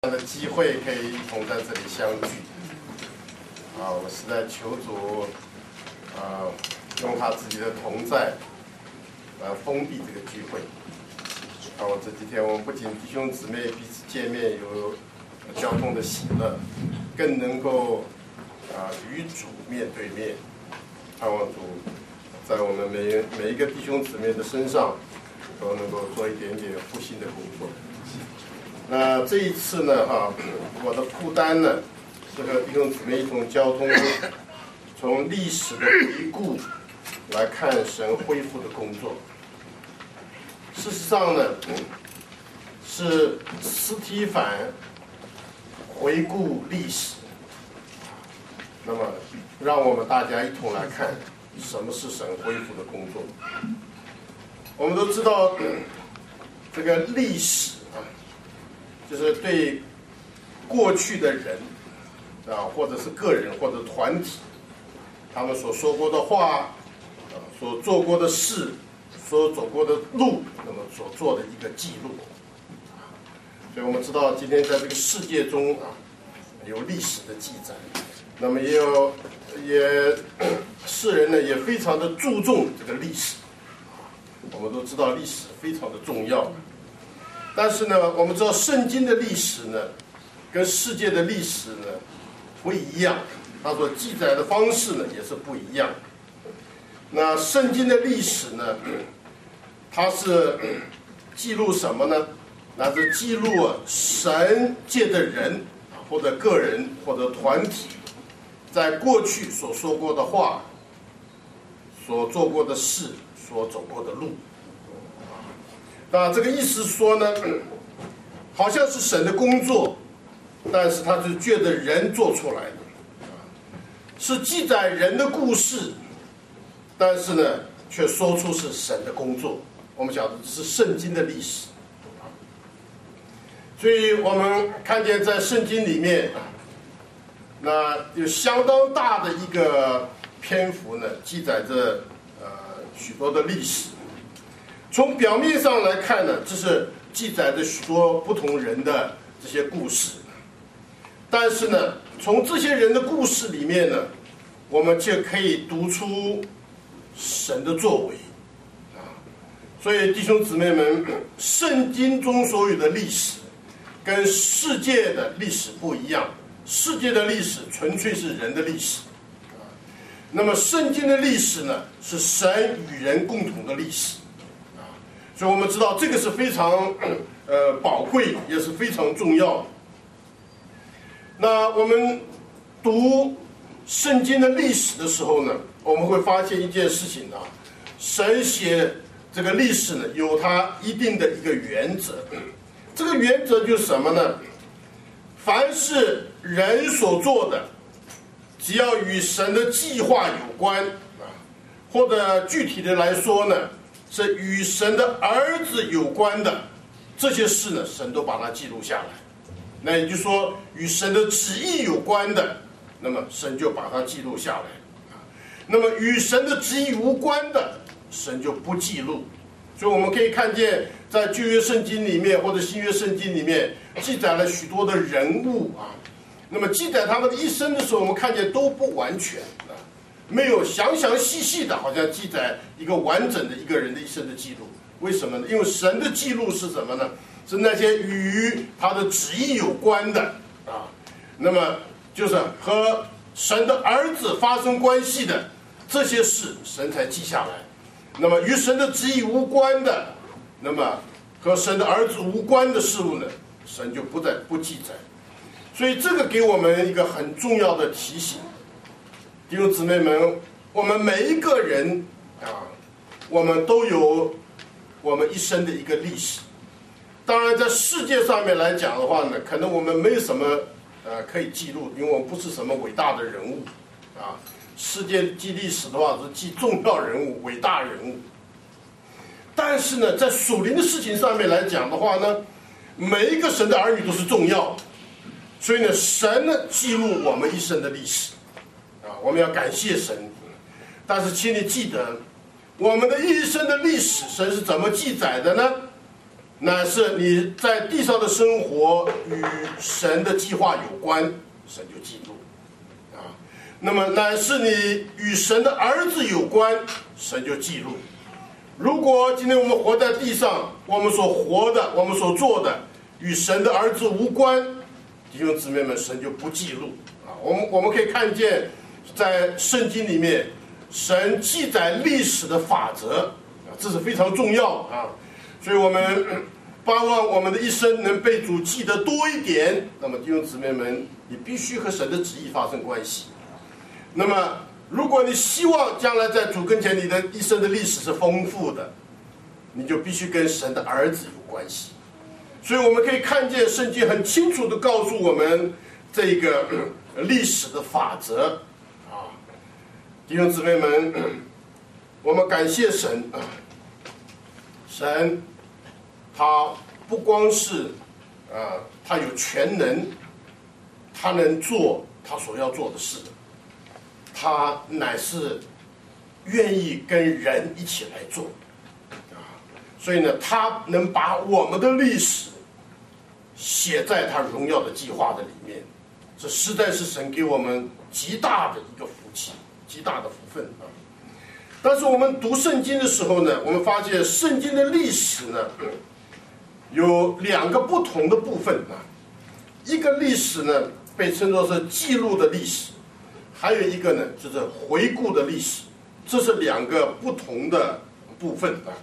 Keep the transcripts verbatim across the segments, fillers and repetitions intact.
的机会可以一同在这里相聚，啊，我实在求主，啊，用他自己的同在，来封闭这个聚会。啊，我这几天我们不仅弟兄姊妹彼此见面有交通的喜乐，更能够啊与主面对面。盼望主在我们每每一个弟兄姊妹的身上，都能够做一点点复兴的工作。那这一次呢，哈，我的负担呢，是和弟兄姊妹一同交通，从历史的回顾来看神恢复的工作。事实上呢，是司提反回顾历史，那么让我们大家一同来看什么是神恢复的工作。我们都知道，这个历史啊，就是对过去的人啊，或者是个人或者团体，他们所说过的话，啊，所做过的事，所走过的路，那么所做的一个记录。所以我们知道，今天在这个世界中啊，有历史的记载，那么也有也世人呢也非常的注重这个历史。我们都知道历史非常的重要。但是呢，我们知道圣经的历史呢，跟世界的历史呢不一样，它所记载的方式呢也是不一样。那圣经的历史呢，它是记录什么呢？那是记录啊神界的人或者个人或者团体，在过去所说过的话，所做过的事，所走过的路。那这个意思说呢，好像是神的工作，但是他是借着人做出来的，是记载人的故事，但是呢，却说出是神的工作。我们讲的是圣经的历史，所以我们看见在圣经里面，那有相当大的一个篇幅呢，记载着呃许多的历史。从表面上来看呢，这是记载着许多不同人的这些故事，但是呢，从这些人的故事里面呢，我们就可以读出神的作为啊。所以弟兄姊妹们，圣经中所有的历史跟世界的历史不一样，世界的历史纯粹是人的历史啊，那么圣经的历史呢，是神与人共同的历史。所以我们知道这个是非常呃宝贵，也是非常重要的。那我们读圣经的历史的时候呢，我们会发现一件事情啊，神写这个历史呢，有它一定的一个原则。这个原则就是什么呢？凡是人所做的，只要与神的计划有关啊，或者具体的来说呢，是与神的儿子有关的这些事呢，神都把它记录下来。那也就是说，与神的旨意有关的，那么神就把它记录下来。那么与神的旨意无关的，神就不记录。所以我们可以看见，在旧约圣经里面或者新约圣经里面，记载了许多的人物啊。那么记载他们的一生的时候，我们看见都不完全啊。没有详详细细的，好像记载一个完整的一个人的一生的记录。为什么呢？因为神的记录是什么呢？是那些与他的旨意有关的啊，那么就是和神的儿子发生关系的这些事，神才记下来。那么与神的旨意无关的，那么和神的儿子无关的事物呢，神就不再不记载。所以这个给我们一个很重要的提醒。弟兄姊妹们，我们每一个人啊，我们都有我们一生的一个历史。当然，在世界上面来讲的话呢，可能我们没有什么呃可以记录，因为我们不是什么伟大的人物啊。世界记历史的话是记重要人物、伟大人物。但是呢，在属灵的事情上面来讲的话呢，每一个神的儿女都是重要的。所以呢，神呢记录我们一生的历史。啊，我们要感谢神，但是请你记得，我们的一生的历史，神是怎么记载的呢？ 乃是你在地上的生活与神的计划有关，神就记录啊。那么乃是你与神的儿子有关，神就记录。如果今天我们活在地上，我们所活的，我们所做的与神的儿子无关，弟兄姊妹们，神就不记录啊。我们我们可以看见，在圣经里面，神记载历史的法则啊，这是非常重要啊。所以我们盼望我们的一生能被主记得多一点。那么弟兄姊妹们，你必须和神的旨意发生关系。那么如果你希望将来在主跟前你的一生的历史是丰富的，你就必须跟神的儿子有关系。所以我们可以看见圣经很清楚地告诉我们这个历史的法则啊。弟兄姊妹们，我们感谢神啊，神他不光是啊，他有全能，他能做他所要做的事，他乃是愿意跟人一起来做啊。所以呢，他能把我们的历史写在他荣耀的计划的里面，这实在是神给我们极大的一个福气，极大的福分啊。但是我们读圣经的时候呢，我们发现圣经的历史呢有两个不同的部分啊。一个历史呢被称作是记录的历史，还有一个呢就是回顾的历史，这是两个不同的部分啊。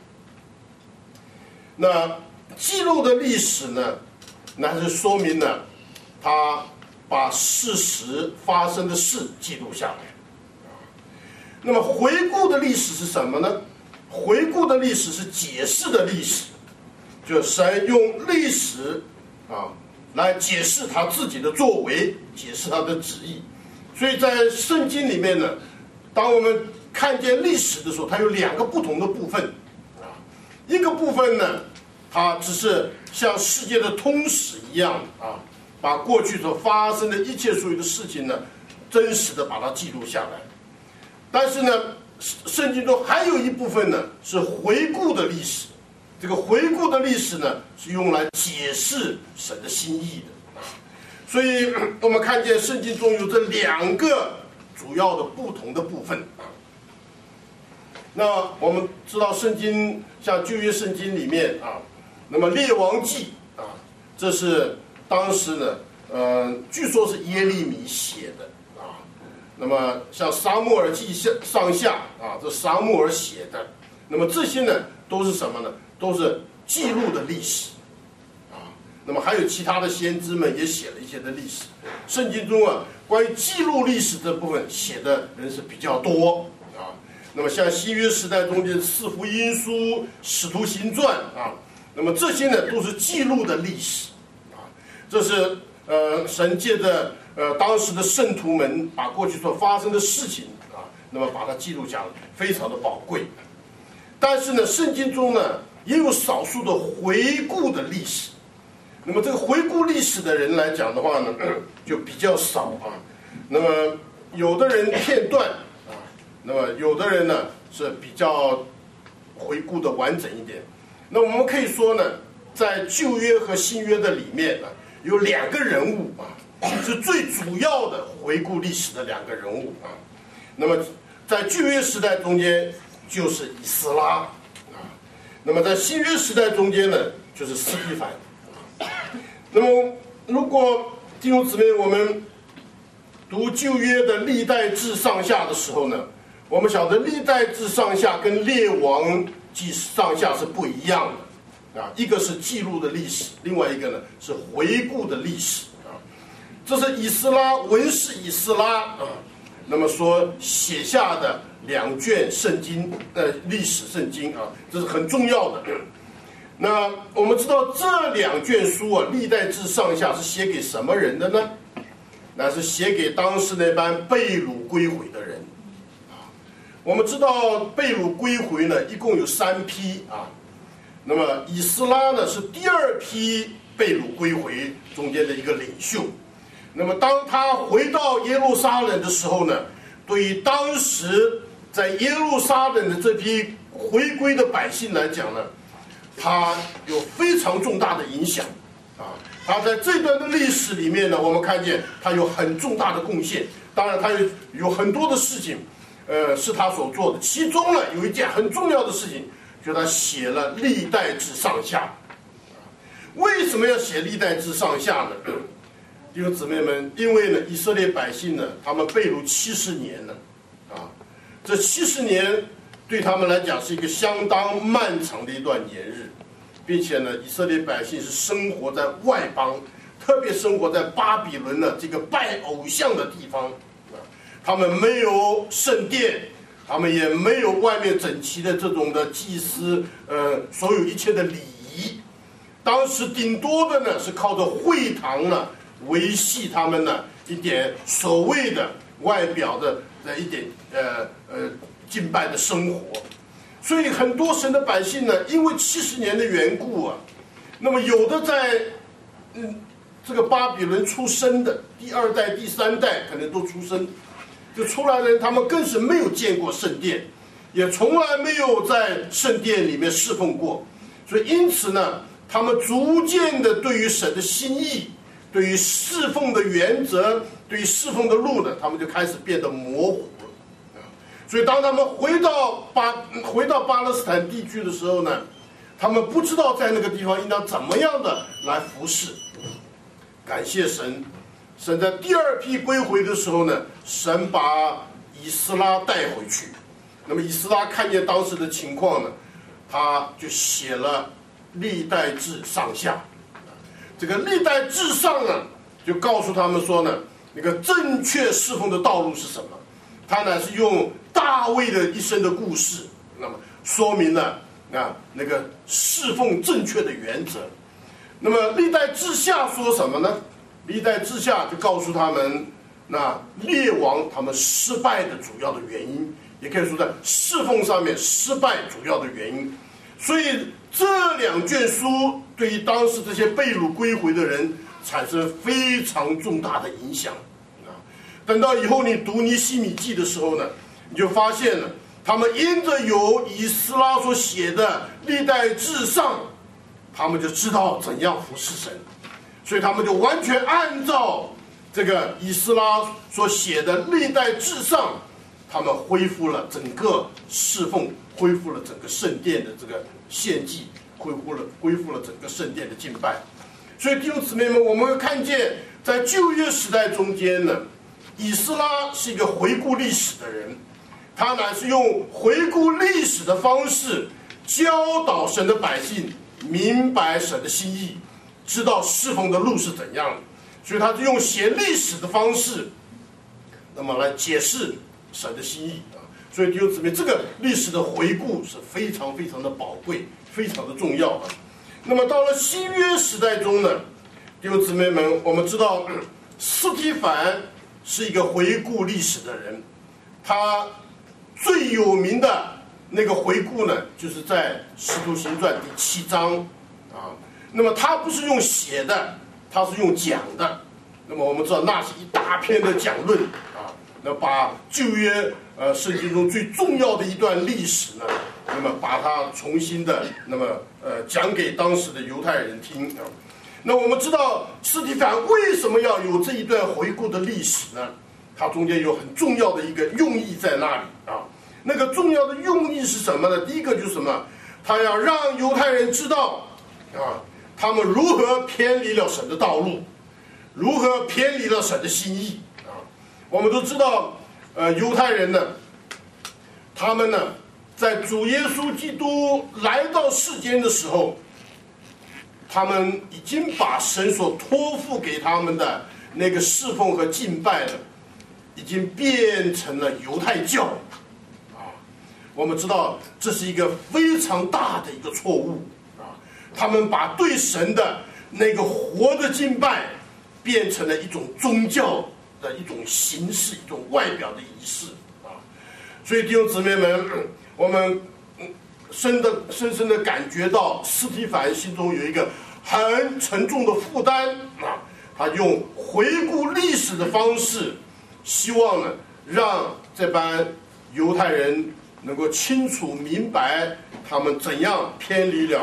那记录的历史呢，那是说明呢他把事实发生的事记录下来。那么回顾的历史是什么呢？回顾的历史是解释的历史，就神用历史啊来解释他自己的作为，解释他的旨意。所以在圣经里面呢，当我们看见历史的时候，它有两个不同的部分啊。一个部分呢，它只是像世界的通史一样啊，把过去所发生的一切所有的事情呢，真实的把它记录下来。但是呢，圣经中还有一部分呢是回顾的历史，这个回顾的历史呢是用来解释神的心意的啊。所以我们看见圣经中有这两个主要的不同的部分啊。那我们知道圣经像旧约圣经里面啊，那么列王记啊，这是当时呢，呃，据说是耶利米写的。那么像撒母耳记上下啊，这撒母耳写的，那么这些呢都是什么呢？都是记录的历史啊。那么还有其他的先知们也写了一些的历史。圣经中啊，关于记录历史这部分写的人是比较多啊。那么像新约时代中间四福音书、使徒行传啊，那么这些呢都是记录的历史啊。这是呃神借着呃，当时的圣徒们把过去所发生的事情啊，那么把它记录下来，非常的宝贵。但是呢，圣经中呢也有少数的回顾的历史。那么这个回顾历史的人来讲的话呢，就比较少啊。那么有的人片段啊，那么有的人呢是比较回顾的完整一点。那我们可以说呢，在旧约和新约的里面呢，有两个人物啊。是最主要的回顾历史的两个人物啊。那么在旧约时代中间就是以斯拉啊，那么在新约时代中间呢就是司提反啊。那么如果弟兄姊妹我们读旧约的历代志上下的时候呢，我们晓得历代志上下跟列王记上下是不一样的啊，一个是记录的历史，另外一个呢是回顾的历史。这是以斯拉文士以斯拉啊，那么所写下的两卷圣经，呃，历史圣经啊，这是很重要的。那我们知道这两卷书啊，历代志上下是写给什么人的呢？那是写给当时那班被掳归回的人啊。我们知道被掳归回呢，一共有三批啊。那么以斯拉呢是第二批被掳归回中间的一个领袖。那么当他回到耶路撒冷的时候呢，对于当时在耶路撒冷的这批回归的百姓来讲呢， 他有非常重大的影响啊。他在这段的历史里面呢，我们看见他有很重大的贡献。当然，他有有很多的事情，呃，是他所做的。其中呢，有一件很重要的事情，就是他写了《历代志》上下。为什么要写《历代志》上下呢？弟兄姊妹们，因为呢，以色列百姓呢，他们被掳七十年了，啊，这七十年对他们来讲是一个相当漫长的一段年日，并且呢，以色列百姓是生活在外邦，特别生活在巴比伦的这个拜偶像的地方，啊，他们没有圣殿，他们也没有外面整齐的这种的祭司，呃，所有一切的礼仪，当时顶多的呢是靠着会堂呢维系他们呢一点所谓的外表的的一点呃呃敬拜的生活，所以很多神的百姓呢，因为七十年的缘故啊，那么有的在嗯这个巴比伦出生的第二代、第三代可能都出生，就出来的人，他们更是没有见过圣殿，也从来没有在圣殿里面侍奉过，所以因此呢，他们逐渐的对于神的心意，对于侍奉的原则，对于侍奉的路呢，他们就开始变得模糊了。所以当他们回到巴回到巴勒斯坦地区的时候呢，他们不知道在那个地方应当怎么样的来服侍。感谢神，神在第二批归回的时候呢，神把以斯拉带回去。那么以斯拉看见当时的情况呢，他就写了《历代志》上下。这个《历代志上》呢，就告诉他们说呢，那个正确侍奉的道路是什么？他呢是用大卫的一生的故事，那么说明了啊那个侍奉正确的原则。那么《历代志下》说什么呢？《历代志下》就告诉他们，那列王他们失败的主要的原因，也可以说在侍奉上面失败主要的原因。所以这两卷书对于当时这些被掳归回的人产生非常重大的影响啊！等到以后你读尼希米记的时候呢，你就发现了，他们因着有以斯拉所写的《历代志上》，他们就知道怎样服侍神，所以他们就完全按照这个以斯拉所写的《历代志上》，他们恢复了整个侍奉，恢复了整个圣殿的这个献祭，恢复了恢复了整个圣殿的敬拜。所以弟兄姊妹们，我们会看见，在旧约时代中间呢，以斯拉是一个回顾历史的人，他乃是用回顾历史的方式教导神的百姓明白神的心意，知道侍奉的路是怎样的。所以他是用写历史的方式，那么来解释神的心意啊。所以弟兄姊妹，这个历史的回顾是非常非常的宝贵，非常的重要啊。那么到了新约时代中呢，弟兄姊妹们，我们知道司提反是一个回顾历史的人，他最有名的那个回顾呢，就是在《使徒行传》第七章啊。那么他不是用写的，他是用讲的。那么我们知道，那是一大篇的讲论啊，那把旧约呃圣经中最重要的一段历史呢，那么把它重新的那么呃讲给当时的犹太人听啊。那我们知道司提反为什么要有这一段回顾的历史呢？它中间有很重要的一个用意在那里啊。那个重要的用意是什么呢？第一个就是什么？他要让犹太人知道啊，他们如何偏离了神的道路，如何偏离了神的心意啊。我们都知道，呃，犹太人呢，他们呢，在主耶稣基督来到世间的时候，他们已经把神所托付给他们的那个侍奉和敬拜呢，已经变成了犹太教啊。我们知道这是一个非常大的一个错误啊。他们把对神的那个活的敬拜变成了一种宗教的一种形式，一种外表的仪式啊。所以弟兄姊妹们，我们深的深深的感觉到司提反心中有一个很沉重的负担啊，他用回顾历史的方式，希望呢让这班犹太人能够清楚明白他们怎样偏离了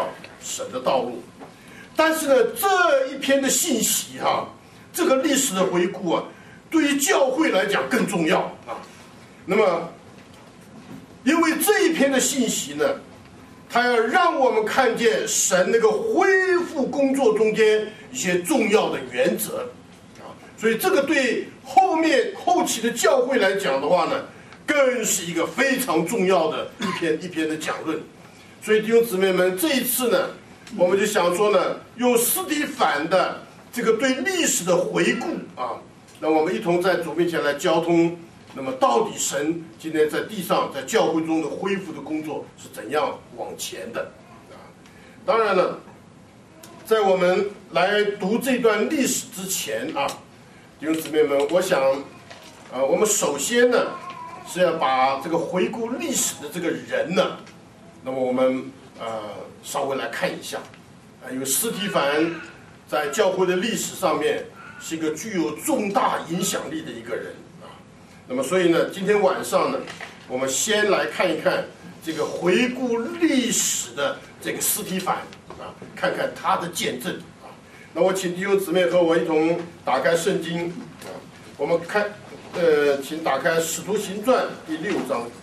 神的道路。但是呢，这一篇的信息哈、啊，这个历史的回顾啊，对于教会来讲更重要啊。那么，因为这一篇的信息呢，它要让我们看见神那个恢复工作中间一些重要的原则啊，所以这个对后面后期的教会来讲的话呢，更是一个非常重要的一篇一篇的讲论。所以弟兄姊妹们，这一次呢，我们就想说呢，用司提反的这个对历史的回顾啊，那我们一同在主面前来交通。那么，到底神今天在地上，在教会中的恢复的工作是怎样往前的啊？当然了，在我们来读这段历史之前啊，弟兄姊妹们，我想，啊，我们首先呢是要把这个回顾历史的这个人呢，那么我们呃稍微来看一下啊，因为司提反在教会的历史上面是一个具有重大影响力的一个人。那么，所以呢，今天晚上呢，我们先来看一看这个回顾历史的这个司提反啊，看看他的见证啊。那我请弟兄姊妹和我一同打开圣经啊，我们看，呃，请打开《使徒行传》第六章，《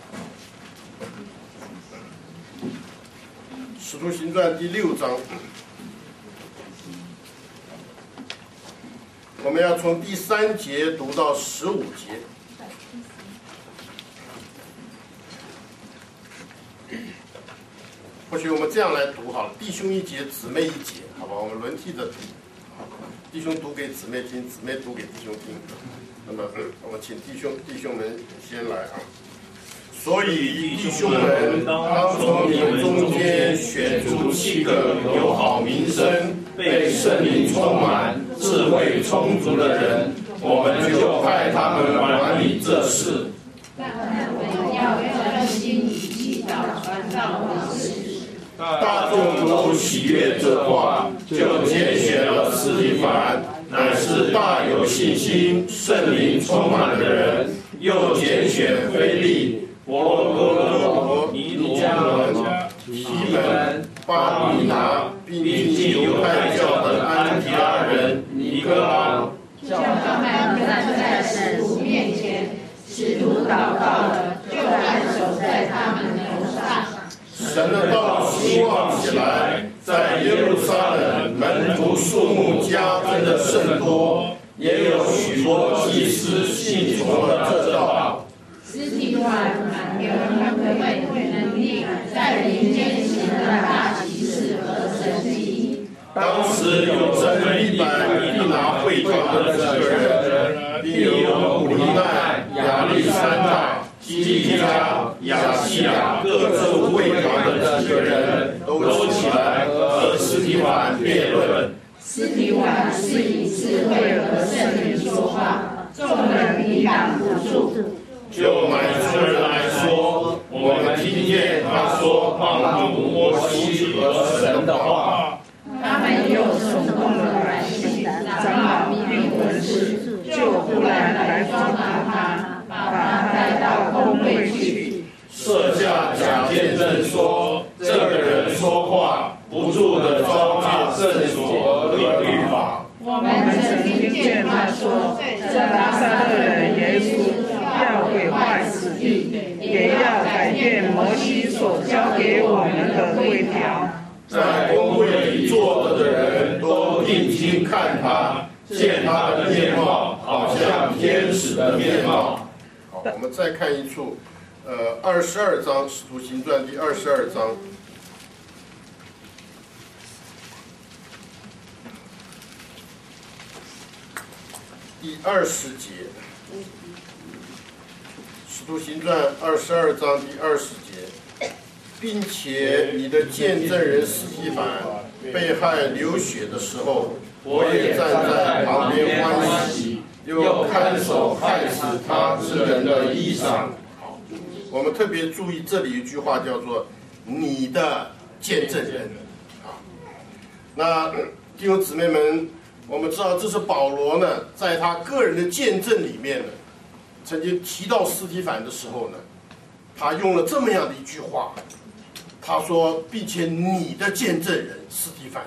使徒行传》第六章，我们要从第三节读到十五节。或许我们这样来读好了，弟兄一节，姊妹一节，好吧？我们轮替着读，弟兄读给姊妹听，姊妹读给弟兄听。那么，我们请弟兄弟兄们先来啊。所以弟兄们，当从你们中间选出七个有好名声、被圣灵充满、智慧充足的人，我们就派他们管理这事。但他们要专心祈祷传道的事。大众都喜悦这话，就拣选了司提反，乃是大有信心、圣灵充满的人；又拣选腓利、伯多禄、尼加、提门、巴比拿，并进犹太教的安提阿人尼哥老，叫他们站在使徒面前，使徒祷告了，就按手在他们头上。神的道兴旺起来，在耶路撒冷门徒数目加增的甚多，也有许多祭司信从了这道。司提反有能力在民间行了大奇事和神迹。当时有整一百必拿会堂的几个人，并有古利奈、亚历山大、基利加、亚细亚各州会堂的几个人都起来和司提反辩论。司提反是以智慧和圣灵说话，众人抵挡不住。就买族人来说，我们听见他说帮助摩西和神的话。他们又耸动了百姓，长老并文士，就忽然来抓拿他，把他带到公会去，设下假见证说，这个人说话不住地糟蹋圣所和律法。我们曾听见他说，这拿撒勒人耶稣要毁坏此地，也要改变摩西所交给我们的规条。在公会里坐着的人都定睛看他，见他的面貌好像天使的面貌。好，我们再看一处，呃，二十二章《使徒行传》第二十二章。第二十节，《使徒行传》二十二章第二十节，并且你的见证人司提反被害流血的时候，我也站在旁边欢喜，又看守害死他之人的衣裳。好，我们特别注意这里一句话叫做“你的见证人”。啊，那弟兄姊妹们。我们知道，这是保罗呢，在他个人的见证里面呢，曾经提到司提反的时候呢，他用了这么样的一句话， 他说，并且你的见证人司提反。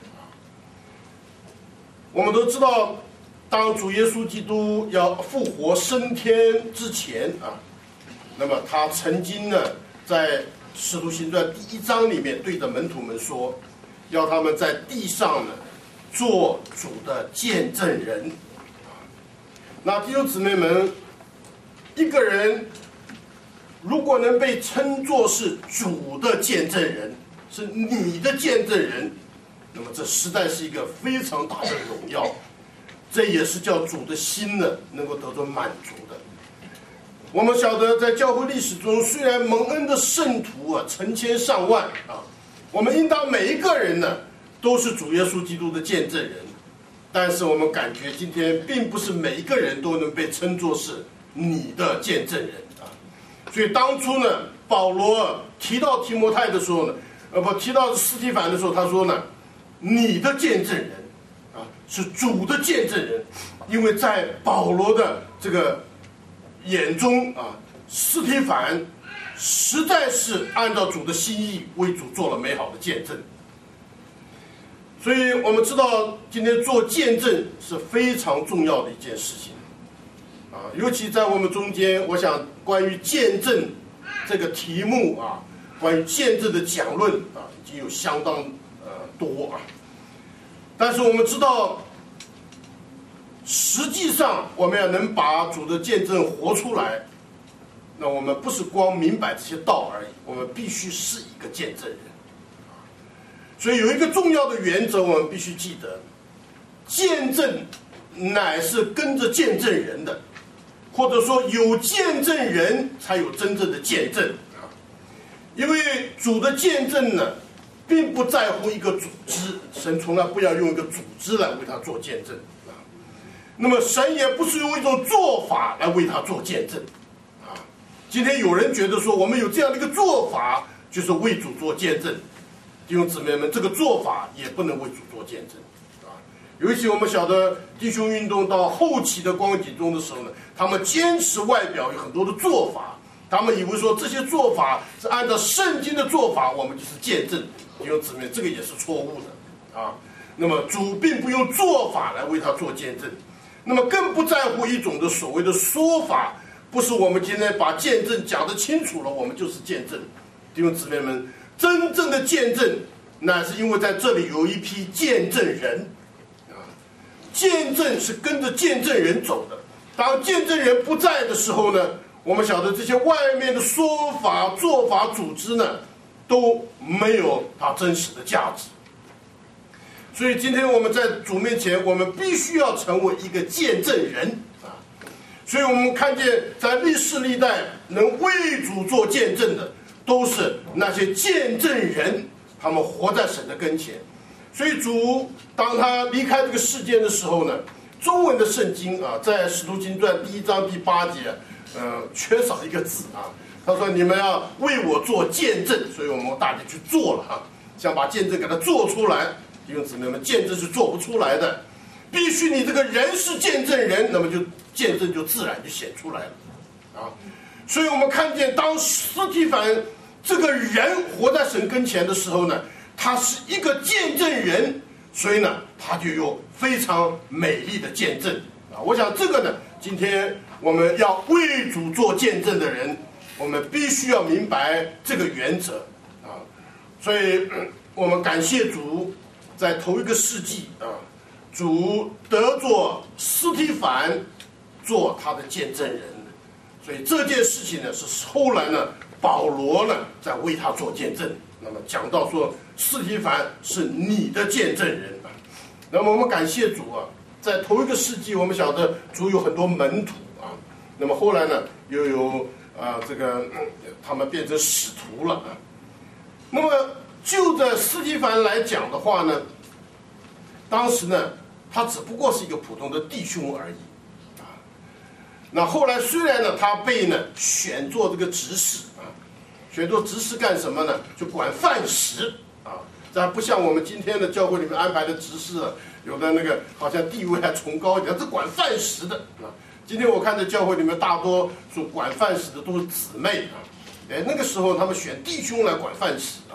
我们都知道，当主耶稣基督要复活升天之前啊，那么他曾经呢，在使徒行传第一章里面对着门徒们说，要他们在地上呢做主的见证人。那弟兄姊妹们，一个人如果能被称作是主的见证人，是你的见证人，那么这实在是一个非常大的荣耀，这也是叫主的心呢能够得到满足的。我们晓得，在教会历史中，虽然蒙恩的圣徒啊成千上万啊，我们应当每一个人呢都是主耶稣基督的见证人，但是我们感觉今天并不是每一个人都能被称作是你的见证人啊。所以当初呢，保罗提到提摩太的时候呢，呃不提到司提反的时候，他说呢，你的见证人啊是主的见证人，因为在保罗的这个眼中啊，司提反实在是按照主的心意为主做了美好的见证。所以我们知道，今天做见证是非常重要的一件事情啊，尤其在我们中间，我想关于见证这个题目啊，关于见证的讲论啊，已经有相当呃多啊。但是我们知道，实际上我们要能把主的见证活出来，那我们不是光明白这些道而已，我们必须是一个见证人。所以有一个重要的原则，我们必须记得，见证乃是跟着见证人的，或者说有见证人才有真正的见证啊。因为主的见证呢，并不在乎一个组织，神从来不要用一个组织来为他做见证啊。那么神也不是用一种做法来为他做见证啊。今天有人觉得说，我们有这样的一个做法，就是为主做见证。弟兄姊妹们，这个做法也不能为主做见证啊！尤其我们晓得弟兄运动到后期的光景中的时候呢，他们坚持外表有很多的做法，他们以为说这些做法是按照圣经的做法，我们就是见证。弟兄姊妹，这个也是错误的啊！那么主并不用做法来为他做见证，那么更不在乎一种的所谓的说法，不是我们今天把见证讲得清楚了，我们就是见证。弟兄姊妹们，真正的见证，那是因为在这里有一批见证人啊，见证是跟着见证人走的。当见证人不在的时候呢，我们晓得这些外面的说法、做法、组织呢，都没有它真实的价值。所以今天我们在主面前，我们必须要成为一个见证人啊。所以我们看见，在历世历代能为主做见证的，都是那些见证人，他们活在神的跟前。所以主当他离开这个世界的时候呢，中文的圣经啊，在使徒行传第一章第八节，呃，缺少一个字啊。他说：“你们要为我做见证。”所以我们大家去做了哈，想把见证给他做出来。弟兄姊妹们，见证是做不出来的，必须你这个人是见证人，那么就见证就自然就显出来了啊。所以我们看见，当司提反这个人活在神跟前的时候呢，他是一个见证人，所以呢，他就有非常美丽的见证啊。我想这个呢，今天我们要为主做见证的人，我们必须要明白这个原则啊。所以，嗯、我们感谢主，在头一个世纪啊，主得做司提反做他的见证人。所以这件事情呢，是后来呢，保罗呢在为他做见证。那么讲到说，司提反是你的见证人啊。那么我们感谢主啊，在头一个世纪，我们晓得主有很多门徒啊。那么后来呢，又有啊、呃、这个、嗯、他们变成使徒了啊。那么就在司提反来讲的话呢，当时呢，他只不过是一个普通的弟兄而已。那后来虽然呢，他被呢选做这个执事啊，选做执事干什么呢？就管饭食啊，这还不像我们今天的教会里面安排的执事，有的那个好像地位还崇高一点，这管饭食的啊。今天我看在教会里面，大多数管饭食的都是姊妹啊，哎，那个时候他们选弟兄来管饭食啊，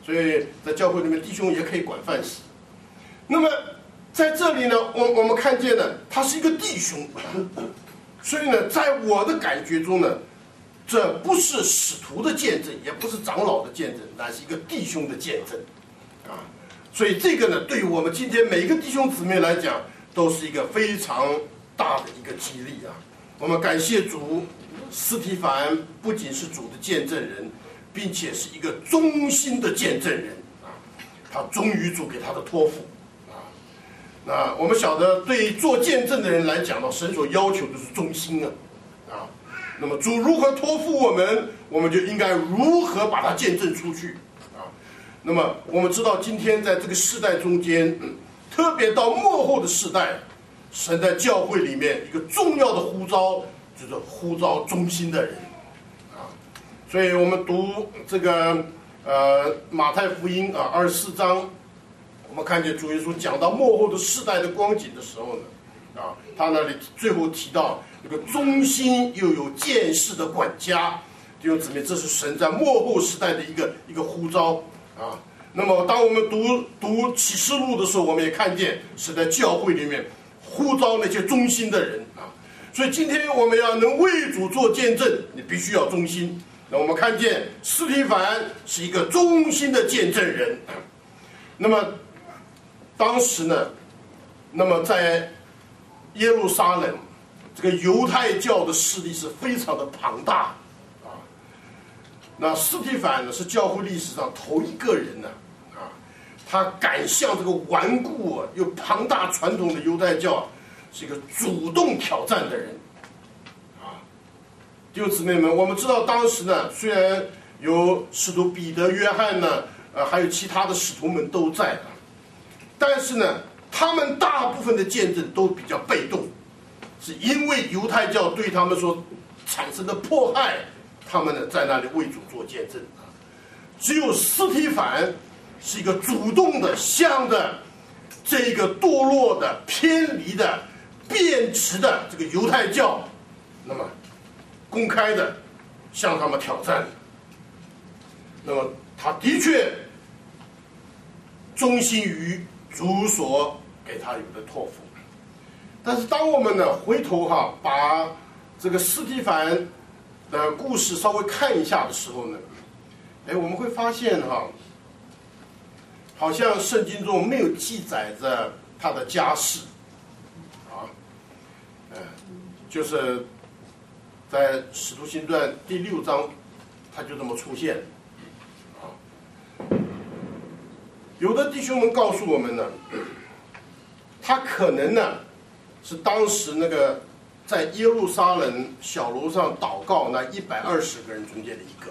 所以在教会里面弟兄也可以管饭洗。那么在这里呢，我我们看见呢，他是一个弟兄，所以呢，在我的感觉中呢，这不是使徒的见证，也不是长老的见证，那是一个弟兄的见证啊。所以这个呢，对于我们今天每一个弟兄姊妹来讲，都是一个非常大的一个激励啊。我们感谢主，司提反不仅是主的见证人，并且是一个忠心的见证人啊。他忠于主给他的托付啊。那我们晓得，对做见证的人来讲呢，神所要求的是忠心啊啊。那么主如何托付我们，我们就应该如何把它见证出去啊。那么我们知道，今天在这个世代中间，嗯、特别到末后的世代，神在教会里面一个重要的呼召，就是呼召忠心的人啊。所以我们读这个呃马太福音啊二十四章，我们看见主耶稣讲到末后的世代的光景的时候呢，啊，他那里最后提到一个忠心又有见识的管家，弟兄姊妹，这是神在末后时代的一个一个呼召啊。那么当我们读读启示录的时候，我们也看见是在教会里面呼召那些忠心的人啊。所以今天我们要能为主做见证，你必须要忠心。那我们看见司提反是一个忠心的见证人。那么当时呢，那么在耶路撒冷，这个犹太教的势力是非常的庞大啊。那司提反呢，是教会历史上头一个人呢啊，他敢向这个顽固啊又庞大传统的犹太教是一个主动挑战的人啊。弟兄姊妹们，我们知道当时呢，虽然有使徒彼得、约翰呢，呃，还有其他的使徒们都在啊，但是呢，他们大部分的见证都比较被动，是因为犹太教对他们所产生的迫害，他们呢在那里为主做见证啊。只有司提反是一个主动的，向着这个堕落的、偏离的、变质的这个犹太教，那么公开的向他们挑战。那么他的确忠心于主所给他有的托付。但是当我们呢回头哈把这个司提反的故事稍微看一下的时候呢，哎，我们会发现哈，好像圣经中没有记载着他的家世啊，呃，就是在使徒行传第六章，他就这么出现啊。有的弟兄们告诉我们呢，他可能呢是当时那个在耶路撒冷小楼上祷告那一百二十个人中间的一个，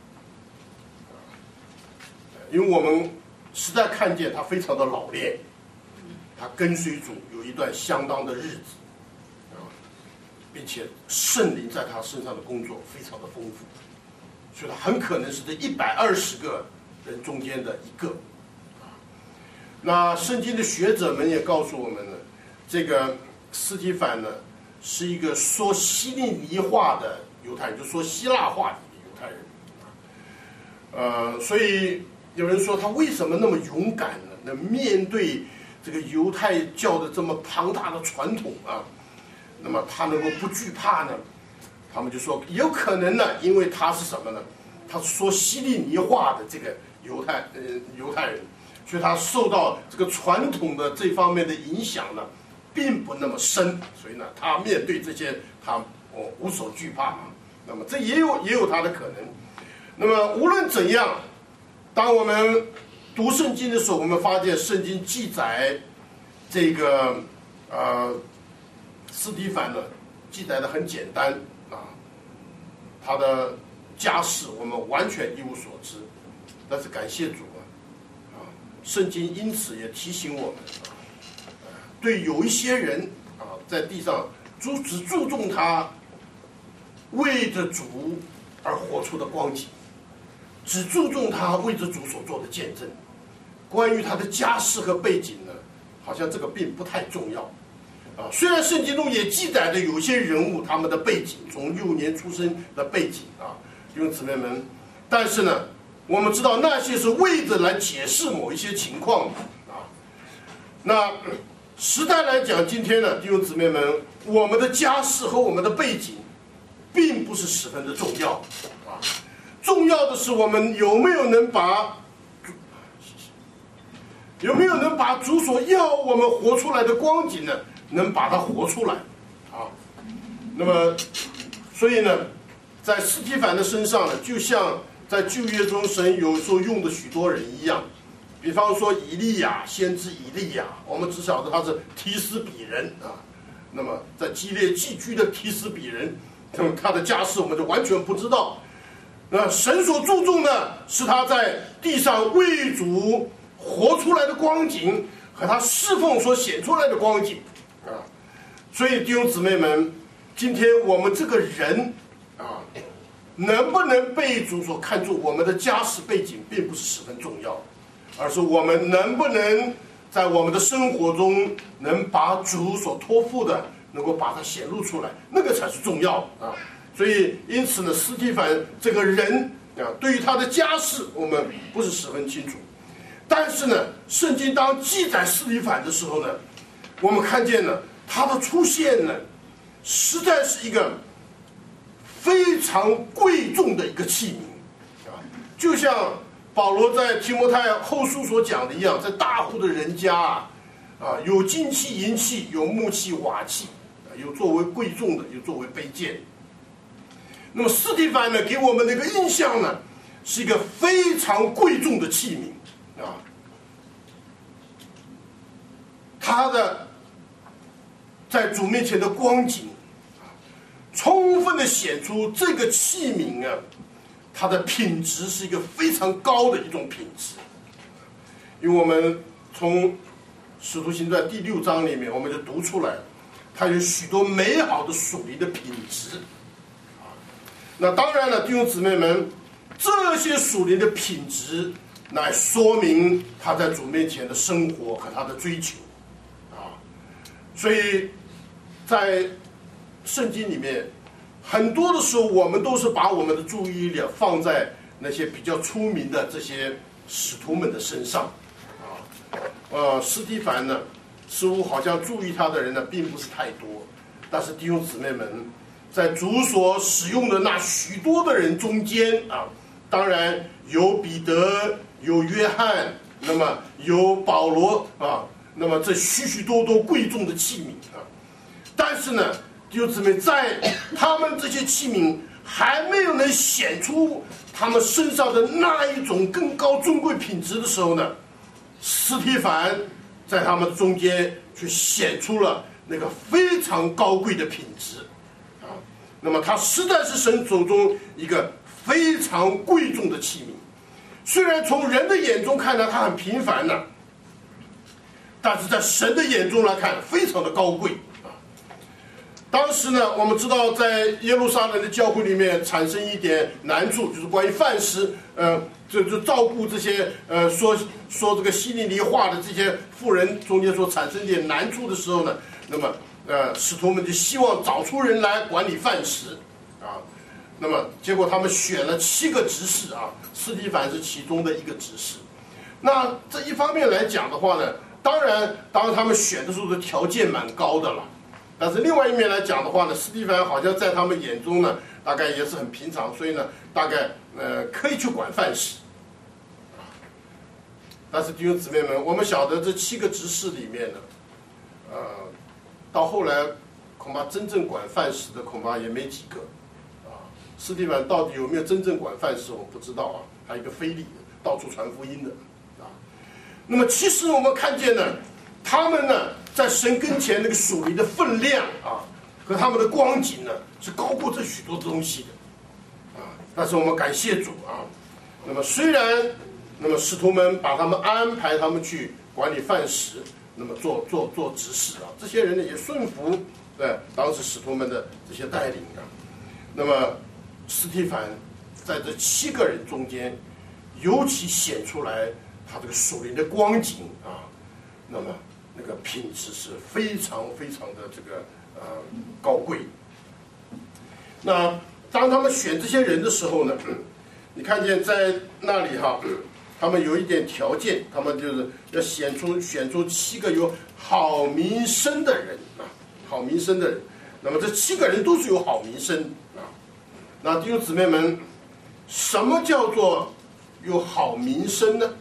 因为我们实在看见他非常的老练，他跟随主有一段相当的日子啊，并且圣灵在他身上的工作非常的丰富，所以他很可能是这一百二十个人中间的一个啊。那圣经的学者们也告诉我们呢，这个司提反呢是一个说希利尼话的犹太人，就说希腊话的犹太人啊。呃，所以有人说他为什么那么勇敢呢？那面对这个犹太教的这么庞大的传统啊，那么他能够不惧怕呢？他们就说有可能呢，因为他是什么呢？他说希利尼话的这个犹太呃犹太人，所以他受到这个传统的这方面的影响呢，并不那么深，所以呢，他面对这些他哦无所惧怕啊。那么这也有也有他的可能。那么无论怎样，当我们读圣经的时候，我们发现圣经记载这个呃司提反呢，记载的很简单啊，他的家世我们完全一无所知。但是感谢主啊，啊，圣经因此也提醒我们啊，对有一些人啊，在地上只只注重他为着主而活出的光景，只注重他为着主所做的见证。关于他的家世和背景呢，好像这个并不太重要啊。虽然圣经中也记载着有些人物他们的背景，从幼年出生的背景啊，弟兄姊妹们，但是呢， 我们知道那些是为着来解释某一些情况啊。那时代来讲，今天呢，弟兄姊妹们，我们的家世和我们的背景，并不是十分的重要啊。重要的是我们有没有能把有没有能把主所要我们活出来的光景呢，能把它活出来啊。那么，所以呢，在司提反的身上呢，就像在旧约中神有时候用的许多人一样，比方说以利亚，先知以利亚，我们只晓得他是提斯比人啊。那么在基列寄居的提斯比人，那么他的家世我们就完全不知道。那神所注重的是他在地上为主活出来的光景和他侍奉所显出来的光景啊。所以弟兄姊妹们，今天我们这个人啊，能不能被主所看重，我们的家世背景并不是十分重要，而是我们能不能在我们的生活中能把主所托付的能够把它显露出来，那个才是重要啊。所以因此呢，司提反这个人啊，对于他的家世我们不是十分清楚，但是呢，圣经当记载司提反的时候呢，我们看见呢，他的出现呢，实在是一个非常贵重的一个器皿啊，就像保罗在提摩太后书所讲的一样，在大户的人家啊，啊有金器、银器，有木器、瓦器，啊有作为贵重的，有作为卑贱。那么司提反呢，给我们的一个印象呢，是一个非常贵重的器皿啊，他的在主面前的光景啊，充分的显出这个器皿啊，它的品质是一个非常高的一种品质。因为我们从使徒行传第六章里面，我们就读出来，它有许多美好的属灵的品质。那当然了，弟兄姊妹们，这些属灵的品质来说明他在主面前的生活和他的追求啊。所以在圣经里面，很多的时候我们都是把我们的注意力放在那些比较出名的这些使徒们的身上啊。呃，司提反呢，似乎好像注意他的人呢并不是太多，但是弟兄姊妹们，在主所使用的那许多的人中间啊，当然有彼得，有约翰，那么有保罗啊，那么这许许多多贵重的器皿啊。但是呢，弟兄姊妹，在他们这些器皿还没有能显出他们身上的那一种更高尊贵品质的时候呢，司提反在他们中间却显出了那个非常高贵的品质。那么他实在是神手中一个非常贵重的器皿，虽然从人的眼中看来他很平凡呢，但是在神的眼中来看非常的高贵啊。当时呢，我们知道在耶路撒冷的教会里面产生一点难处，就是关于饭食，呃，就就照顾这些呃说说这个希利尼话的这些妇人中间所产生一点难处的时候呢，那么呃，使徒们就希望找出人来管理饭食啊。那么结果他们选了七个执事啊，司提反是其中的一个执事。那这一方面来讲的话呢，当然当然他们选的时候的条件蛮高的了，但是另外一面来讲的话呢，司提反好像在他们眼中呢，大概也是很平常，所以呢，大概呃可以去管饭食。但是弟兄姊妹们，我们晓得这七个执事里面呢，呃。到后来，恐怕真正管饭食的恐怕也没几个，啊，司提反到底有没有真正管饭食，我不知道啊。还有一个非礼的，到处传福音的，啊。那么其实我们看见呢，他们呢在神跟前那个属灵的分量啊，和他们的光景呢，是高过这许多东西的，啊。但是我们感谢主啊。那么虽然，那么使徒们把他们安排他们去管理饭食。那么做做做执事啊，这些人呢也顺服对当时使徒们的这些带领啊。那么司提反在这七个人中间，尤其显出来他这个属灵的光景啊，那么那个品质是非常非常的这个呃高贵。那当他们选这些人的时候呢， 你看见在那里哈，他们有一点条件，他们就是要选出选出七个有好名声的人啊，好名声的人。那么这七个人都是有好名声啊。那弟兄姊妹们，什么叫做有好名声呢？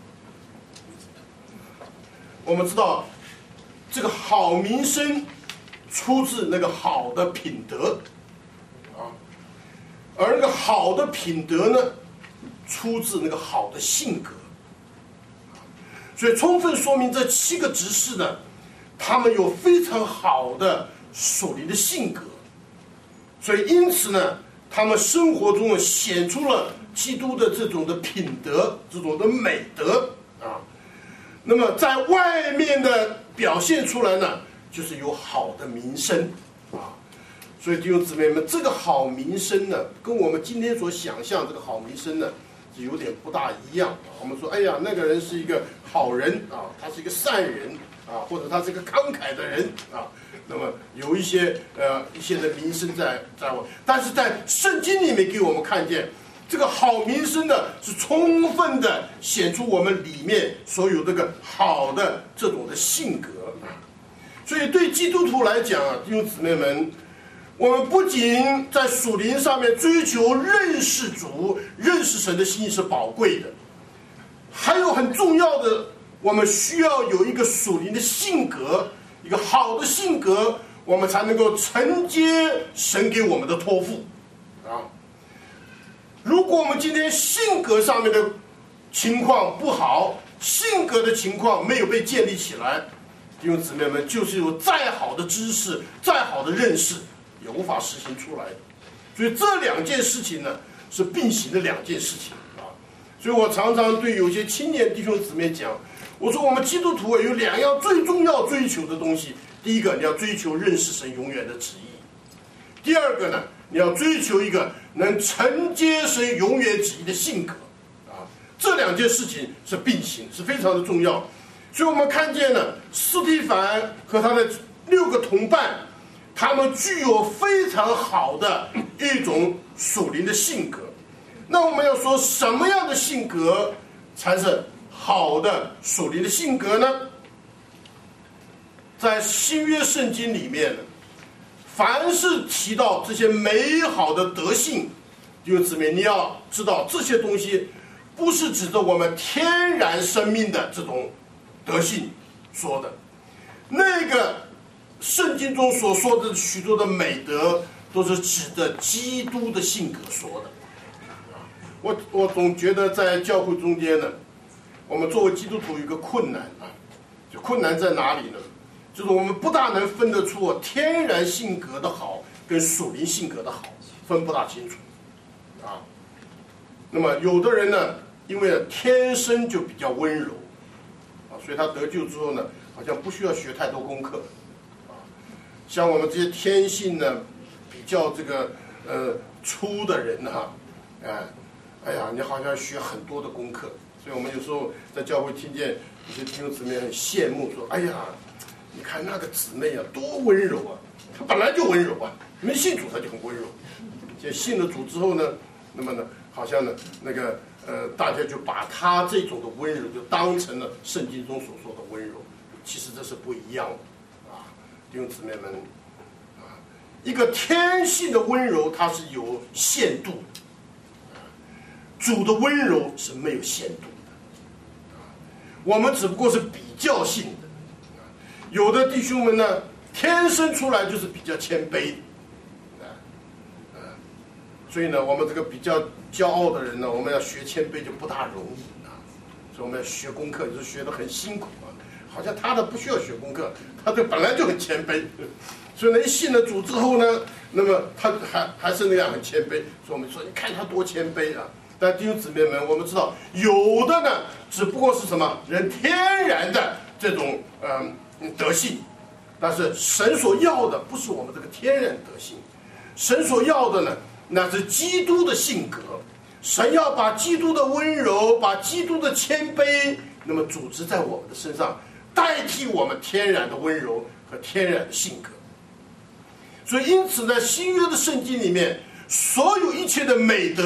我们知道，这个好名声出自那个好的品德啊，而那个好的品德呢，出自那个好的性格。所以充分说明这七个执事呢，他们有非常好的属灵的性格，所以因此呢，他们生活中显出了基督的这种的品德，这种的美德啊。那么在外面的表现出来呢，就是有好的名声啊。所以弟兄姊妹们，这个好名声呢，跟我们今天所想象这个好名声呢，是有点不大一样。我们说，哎呀，那个人是一个好人啊，他是一个善人啊，或者他是一个慷慨的人啊。那么有一些呃一些的名声在在我，但是在圣经里面给我们看见，这个好名声呢，是充分的显出我们里面所有这个好的这种的性格。所以对基督徒来讲啊，弟兄姊妹们，我们不仅在属灵上面追求认识主、认识神的心意是宝贵的，还有很重要的，我们需要有一个属灵的性格，一个好的性格，我们才能够承接神给我们的托付啊。如果我们今天性格上面的情况不好，性格的情况没有被建立起来，弟兄姊妹们，就是有再好的知识、再好的认识，也无法实行出来的。所以这两件事情呢，是并行的两件事情啊。所以我常常对有些青年弟兄姊妹讲，我说我们基督徒有两样最重要追求的东西。第一个，你要追求认识神永远的旨意；第二个呢，你要追求一个能承接神永远旨意的性格啊。这两件事情是并行，是非常的重要。所以我们看见了司提反和他的六个同伴，他们具有非常好的一种属灵的性格。那我们要说什么样的性格才是好的属灵的性格呢？在新约圣经里面，凡是提到这些美好的德性，弟兄姊妹，你要知道这些东西不是指着我们天然生命的这种德性说的，那个圣经中所说的许多的美德，都是指的基督的性格说的。我我总觉得在教会中间呢，我们作为基督徒有一个困难啊，就困难在哪里呢？就是我们不大能分得出天然性格的好跟属灵性格的好，分不大清楚啊。那么有的人呢，因为天生就比较温柔啊，所以他得救之后呢，好像不需要学太多功课啊。像我们这些天性呢比较这个呃粗的人哈，哎哎呀，你好像学很多的功课。所以我们有时候在教会听见一些弟兄姊妹很羡慕，说：“哎呀，你看那个姊妹啊，多温柔啊！她本来就温柔啊，没信主她就很温柔。现在信了主之后呢，那么呢，好像呢，那个呃，大家就把她这种的温柔就当成了圣经中所说的温柔。其实这是不一样的啊，弟兄姊妹们啊，一个天性的温柔它是有限度的。”主的温柔是没有限度的，我们只不过是比较性的。有的弟兄们呢，天生出来就是比较谦卑，所以呢，我们这个比较骄傲的人呢，我们要学谦卑就不大容易啊。所以我们要学功课，就是学得很辛苦啊。好像他的不需要学功课，他这本来就很谦卑，所以呢，一信了主之后呢，那么他还还是那样很谦卑。所以我们说，你看他多谦卑啊。但弟兄姊妹们，我们知道有的呢，只不过是什么人天然的这种嗯、呃、德性，但是神所要的不是我们这个天然德性，神所要的呢，那是基督的性格。神要把基督的温柔，把基督的谦卑，那么组织在我们的身上，代替我们天然的温柔和天然的性格。所以，因此呢，新约的圣经里面，所有一切的美德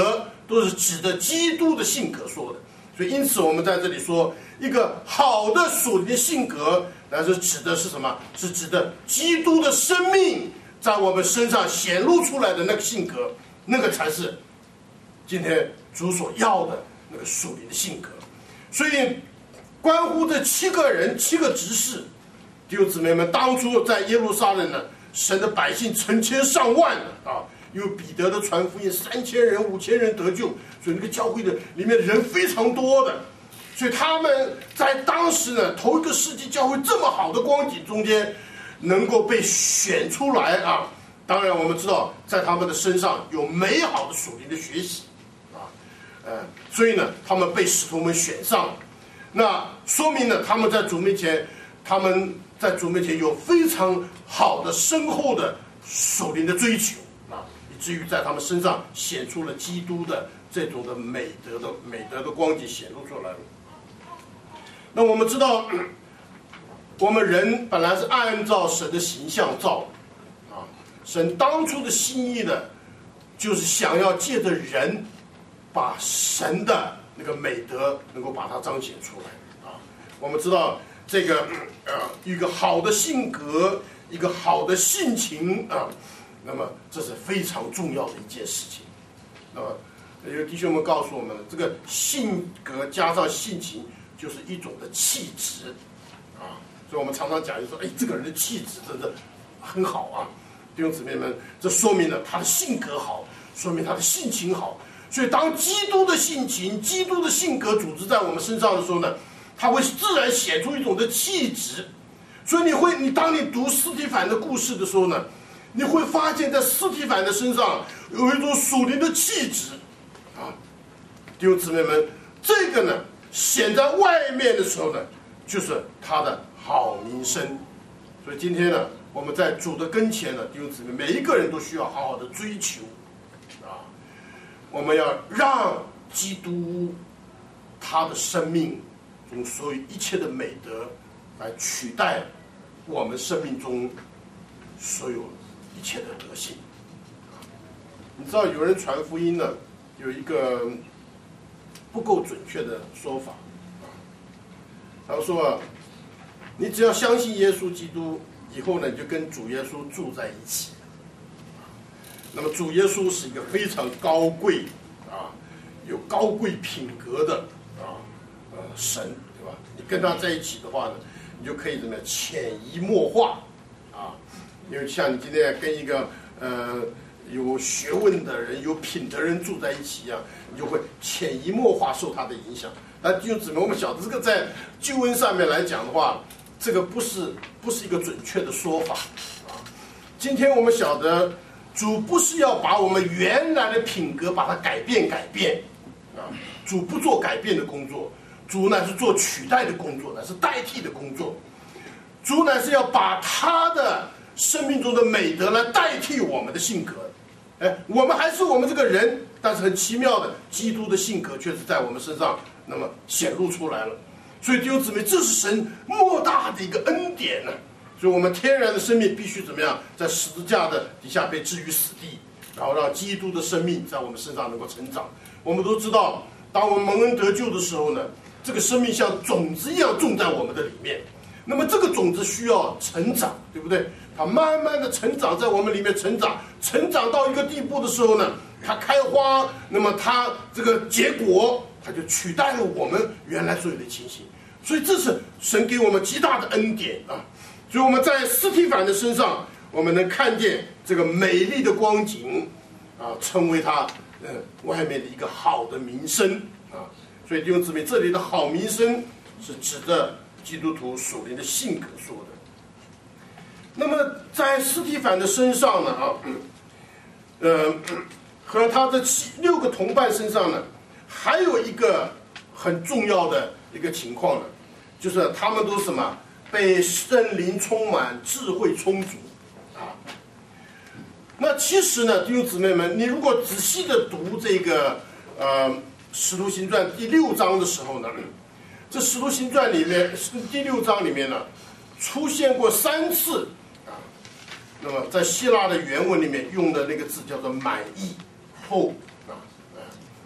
都是指的基督的性格说的。所以因此我们在这里说，一个好的属灵的性格，那是指的是什么？是指的基督的生命在我们身上显露出来的那个性格，那个才是今天主所要的那个属灵的性格。所以关乎这七个人七个执事，弟兄姊妹们，当初在耶路撒冷呢，神的百姓成千上万的啊，因为彼得的传福音，三千人五千人得救，所以那个教会的里面人非常多的，所以他们在当时呢，头一个世纪教会这么好的光景中间，能够被选出来啊。当然我们知道，在他们的身上有美好的属灵的学习啊，呃，所以呢，他们被使徒们选上了。那说明呢，他们在主面前，他们在主面前有非常好的深厚的属灵的追求啊，以至于在他们身上显出了基督的这种的美德的美德的光景显露出来了。那我们知道，我们人本来是按照神的形象造的啊，神当初的心意呢，就是想要借着人把神的那个美德能够把它彰显出来啊！我们知道这个呃一个好的性格，一个好的性情啊，那么这是非常重要的一件事情。那么有弟兄们告诉我们，这个性格加上性情就是一种的气质啊，所以我们常常讲就说，哎，这个人的气质真的很好啊！弟兄姊妹们，这说明了他的性格好，说明他的性情好。所以当基督的性情、基督的性格组织在我们身上的时候呢，它会自然显出一种的气质。所以你会，你当你读司提反的故事的时候呢，你会发现在司提反的身上有一种属灵的气质啊，弟兄姊妹们，这个呢显在外面的时候呢，就是他的好名声。所以今天呢，我们在主的跟前呢，弟兄姊妹，每一个人都需要好好的追求啊。我们要让基督他的生命中所有一切的美德来取代我们生命中所有一切的德性。你知道有人传福音呢，有一个不够准确的说法啊，他说啊，你只要相信耶稣基督，以后呢你就跟主耶稣住在一起。那么主耶稣是一个非常高贵啊，有高贵品格的啊呃神，对吧？你跟他在一起的话呢，你就可以怎么样潜移默化啊？因为像你今天跟一个呃有学问的人、有品的人住在一起一样，你就会潜移默化受他的影响。那就只能我们晓得这个在救恩上面来讲的话，这个不是不是一个准确的说法啊。今天我们晓得。主不是要把我们原来的品格把它改变改变啊，主不做改变的工作，主乃是做取代的工作，乃是代替的工作。主乃是要把他的生命中的美德来代替我们的性格。哎，我们还是我们这个人，但是很奇妙的，基督的性格却是在我们身上那么显露出来了。所以弟兄姊妹，这是神莫大的一个恩典呢、啊。所以我们天然的生命必须怎么样，在十字架的底下被置于死地，然后让基督的生命在我们身上能够成长。我们都知道，当我们蒙恩得救的时候呢，这个生命像种子一样种在我们的里面。那么这个种子需要成长，对不对？它慢慢的成长，在我们里面成长，成长到一个地步的时候呢，它开花，那么它这个结果，它就取代了我们原来所有的情形。所以这是神给我们极大的恩典啊！所以我们在司提反的身上，我们能看见这个美丽的光景啊，成为他呃外面的一个好的名声啊。所以弟兄姊妹，这里的好名声是指的基督徒属灵的性格说的。那么在司提反的身上呢啊，呃和他的七六个同伴身上呢，还有一个很重要的一个情况呢，就是他们都是什么？被圣灵充满，智慧充足啊。那其实呢，弟兄姊妹们，你如果仔细的读这个呃《使徒行传》第六章的时候呢，这《使徒行传》里面第六章里面呢，出现过三次啊。那么在希腊的原文里面用的那个字叫做满意后啊。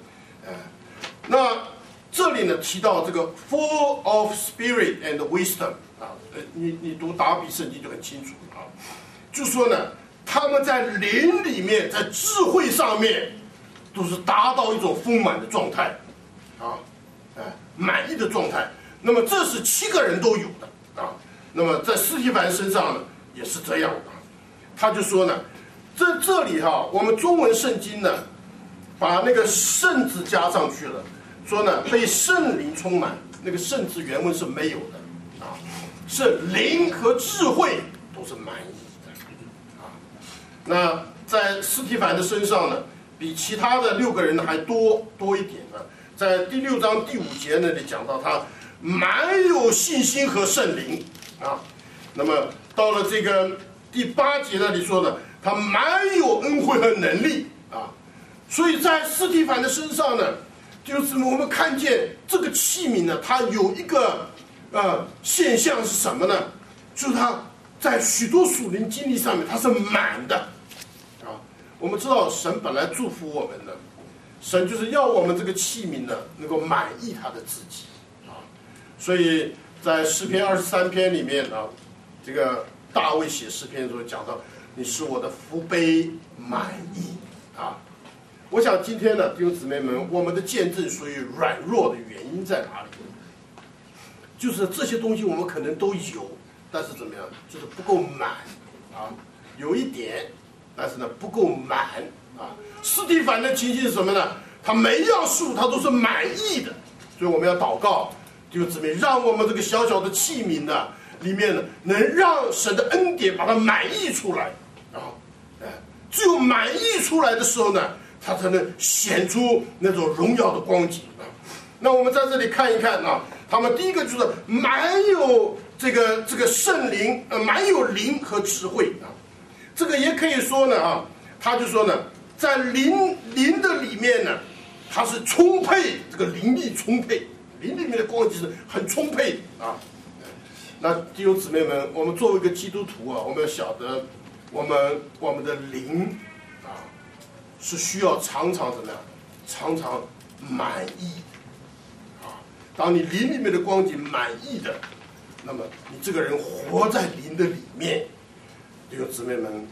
那这里呢提到这个 full of spirit and wisdom 啊，你你读达比圣经就很清楚啊，就说呢他们在灵里面，在智慧上面都是达到一种丰满的状态啊，哎，满意的状态。那么这是七个人都有的啊。那么在司提反身上呢也是这样的，他就说呢，这这里哈、啊，我们中文圣经呢把那个圣字加上去了。说呢，被圣灵充满，那个圣字原文是没有的，啊，是灵和智慧都是满意的，啊，那在司提反的身上呢，比其他的六个人还多多一点呢。在第六章第五节那里讲到他满有信心和圣灵，啊，那么到了这个第八节那里说呢，他满有恩惠和能力，啊，所以在司提反的身上呢。就是我们看见这个器皿呢，它有一个呃现象是什么呢？就是它在许多属灵经历上面它是满的啊。我们知道神本来祝福我们的，神就是要我们这个器皿呢能够满意他的自己啊。所以在诗篇二十三篇里面啊，这个大卫写诗篇的时候讲到，你使我的福杯满溢啊。我想今天呢，弟兄姊妹们，我们的见证属于软弱的原因在哪里？就是这些东西我们可能都有，但是怎么样，就是不够满啊，有一点，但是呢不够满啊。司提反的情形是什么呢？他每一样事物他都是满意的，所以我们要祷告，弟兄姊妹，让我们这个小小的器皿呢，里面呢能让神的恩典把它满溢出来啊，哎，只有满溢出来的时候呢。它才能显出那种荣耀的光景啊！那我们在这里看一看啊，他们第一个就是满有这个这个圣灵，呃，满有灵和智慧啊。这个也可以说呢啊，他就说呢，在灵灵的里面呢，它是充沛，这个灵力充沛，灵里面的光景是很充沛啊。那弟兄姊妹们，我们作为一个基督徒啊，我们要晓得，我们我们的灵。是需要常常怎么样？常常满意啊！当你灵里面的光景满意的，那么你这个人活在灵的里面，弟兄姊妹们，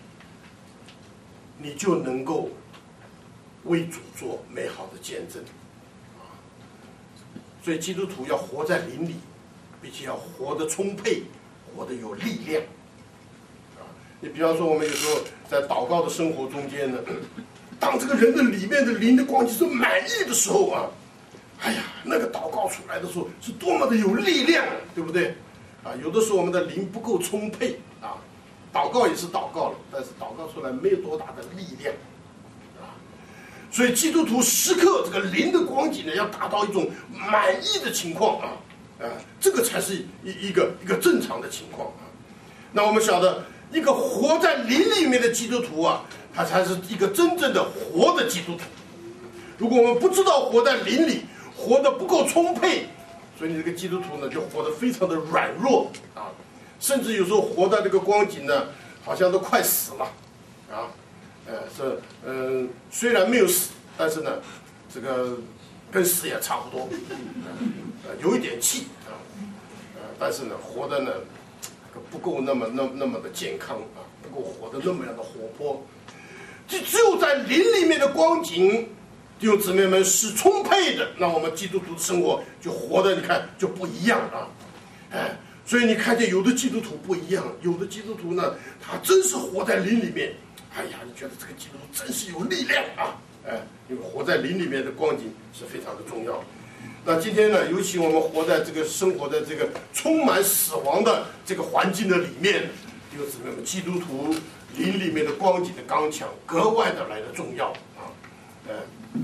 你就能够为主做美好的见证啊！所以基督徒要活在灵里，并且要活得充沛，活得有力量。你比方说，我们有时候在祷告的生活中间呢，当这个人的里面的灵的光景是满意的时候啊，哎呀，那个祷告出来的时候是多么的有力量，对不对？啊，有的时候我们的灵不够充沛啊，祷告也是祷告了，但是祷告出来没有多大的力量啊。所以基督徒时刻这个灵的光景呢，要达到一种满意的情况啊，啊，这个才是一一个一个正常的情况啊。那我们晓得。一个活在灵里面的基督徒啊，他才是一个真正的活的基督徒。如果我们不知道活在灵里，活得不够充沛，所以你这个基督徒呢，就活得非常的软弱啊，甚至有时候活在这个光景呢，好像都快死了啊，呃，是嗯、呃，虽然没有死，但是呢，这个跟死也差不多，呃，有一点气啊，呃，但是呢，活的呢。不够那么那那么的健康啊，不够活得那么样的活泼。只只有在灵里面的光景，弟兄姊妹们是充沛的，那我们基督徒的生活就活得你看就不一样啊，哎，所以你看见有的基督徒不一样，有的基督徒呢，他真是活在灵里面，哎呀，你觉得这个基督徒真是有力量啊，哎，因为活在灵里面的光景是非常的重要。那今天呢，尤其我们活在这个生活在这个充满死亡的这个环境的里面，弟兄姊妹们，基督徒灵里面的光景的刚强格外的来的重要啊！呃，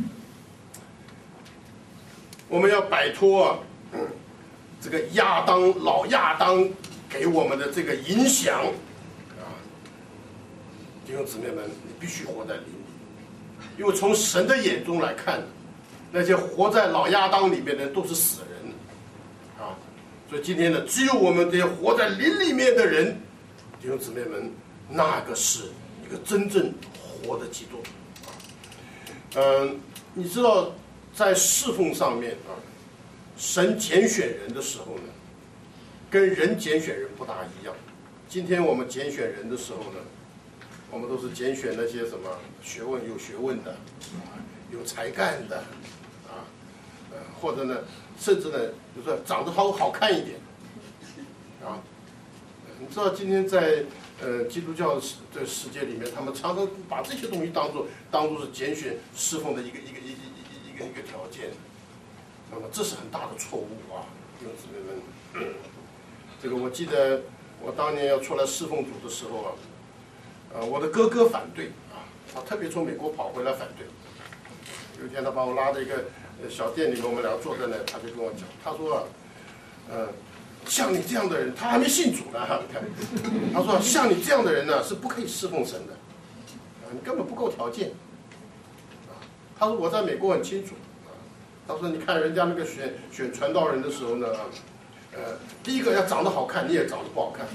我们要摆脱啊，嗯，这个亚当老亚当给我们的这个影响啊，弟兄姊妹们，你必须活在灵里，因为从神的眼中来看。那些活在老亚当里面的人都是死人，啊，所以今天呢，只有我们这些活在灵里面的人，弟兄姊妹们，那个是一个真正活的基督徒。嗯、呃，你知道在侍奉上面啊，神拣选人的时候呢，跟人拣选人不大一样。今天我们拣选人的时候呢，我们都是拣选那些什么学问有学问的，有才干的，啊，呃，或者呢，甚至呢，就说长得好好看一点，啊，你知道今天在呃基督教的世界里面，他们常常把这些东西当做当做是拣选侍奉的一个一个一一一个一个条件，那么这是很大的错误啊，弟兄姊妹们，这个我记得我当年要出来侍奉主的时候啊。呃，我的哥哥反对啊，他特别从美国跑回来反对。有一天，他把我拉到一个小店里面，我们两个坐在那，他就跟我讲，他说啊，呃，像你这样的人，他还没信主呢，哈，你看，他说像你这样的人呢，是不可以侍奉神的，啊，你根本不够条件。啊，他说我在美国很清楚，啊，他说你看人家那个选选传道人的时候呢，呃，第一个要长得好看，你也长得不好看。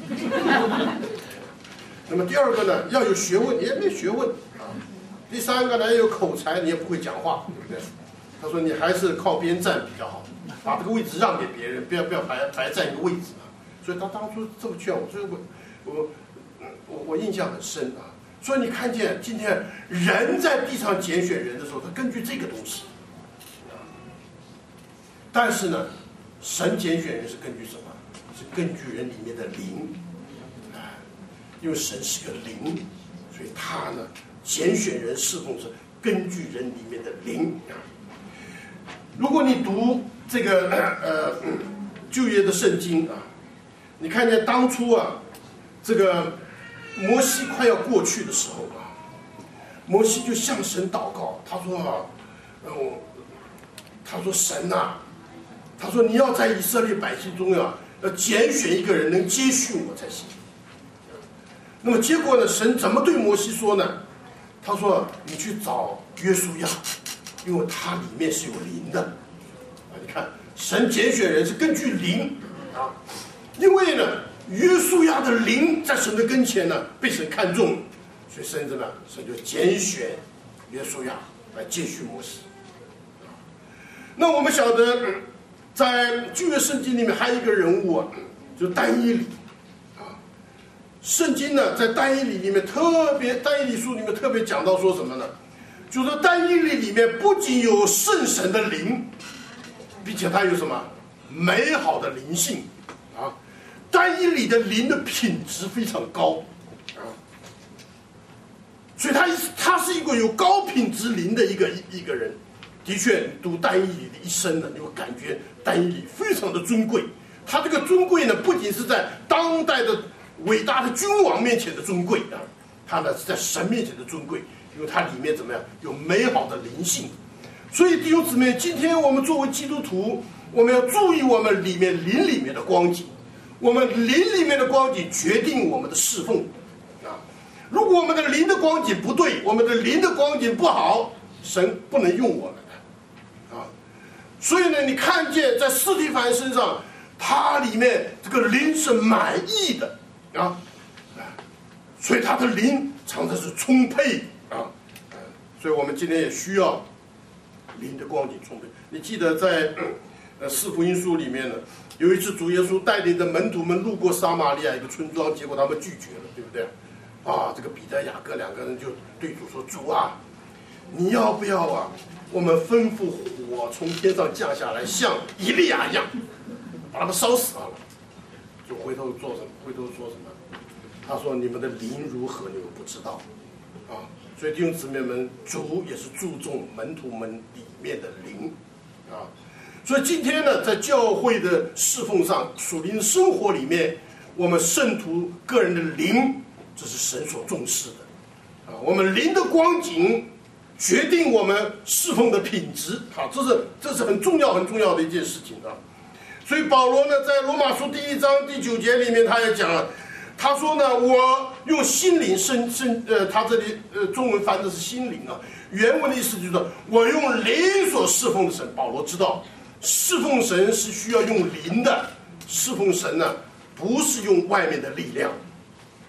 那么第二个呢，要有学问，你也没学问啊。第三个呢，要有口才，你也不会讲话，对不对？他说你还是靠边站比较好，把这个位置让给别人，不要不要白白占一个位置啊。所以他当初这么劝我，所以我我我我印象很深啊。所以你看见今天人在地上拣选人的时候，他根据这个东西啊。但是呢，神拣选人是根据什么？是根据人里面的灵。因为神是个灵，所以他呢拣选人侍奉是根据人里面的灵啊。如果你读这个呃旧约的圣经啊，你看见当初啊，这个摩西快要过去的时候啊，摩西就向神祷告，他说啊，呃，他说神呐、啊，他说你要在以色列百姓中啊，要拣选一个人能接续我才行。那么结果呢？神怎么对摩西说呢？他说：“你去找约书亚，因为他里面是有灵的。”啊，你看，神拣选人是根据灵啊，因为呢，约书亚的灵在神的跟前呢被神看中，所以甚至呢，神就拣选约书亚来接续摩西。啊，那我们晓得，在旧约圣经里面还有一个人物啊，就是但以理。圣经呢，在但以理里面特别，但以理书里面特别讲到说什么呢？就是但以理里面不仅有圣神的灵，并且它有什么美好的灵性啊！但以理的灵的品质非常高啊，所以他他是一个有高品质灵的一个一个人。的确，读但以理的一生呢，你会感觉但以理非常的尊贵。他这个尊贵呢，不仅是在当代的伟大的君王面前的尊贵啊，他呢是在神面前的尊贵，因为它里面怎么样有美好的灵性。所以弟兄姊妹，今天我们作为基督徒，我们要注意我们里面灵里面的光景，我们灵里面的光景决定我们的侍奉啊。如果我们的灵的光景不对，我们的灵的光景不好，神不能用我们的啊。所以呢，你看见在司提反身上，他里面这个灵是满意的。啊，所以他的灵常常是充沛啊，所以我们今天也需要灵的光景充沛。你记得在呃四福音书里面呢，有一次主耶稣带领的门徒们路过撒玛利亚一个村庄，结果他们拒绝了，对不对？啊，这个彼得、雅各两个人就对主说：“主啊，你要不要啊？我们吩咐火从天上降下来，像以利亚一样，把他们烧死了。”就回头做什么？回头说什么？他说：“你们的灵如何，你们不知道啊！”所以弟兄姊妹们，主也是注重门徒们里面的灵啊。所以今天呢，在教会的侍奉上、属灵生活里面，我们圣徒个人的灵，这是神所重视的啊。我们灵的光景决定我们侍奉的品质啊，这是这是很重要、很重要的一件事情啊。所以保罗呢，在罗马书第一章第九节里面，他也讲了，他说呢，我用心灵生生，呃，他这里呃中文翻的是心灵啊，原文的意思就是说，我用灵所侍奉的神。保罗知道，侍奉神是需要用灵的，侍奉神呢，不是用外面的力量。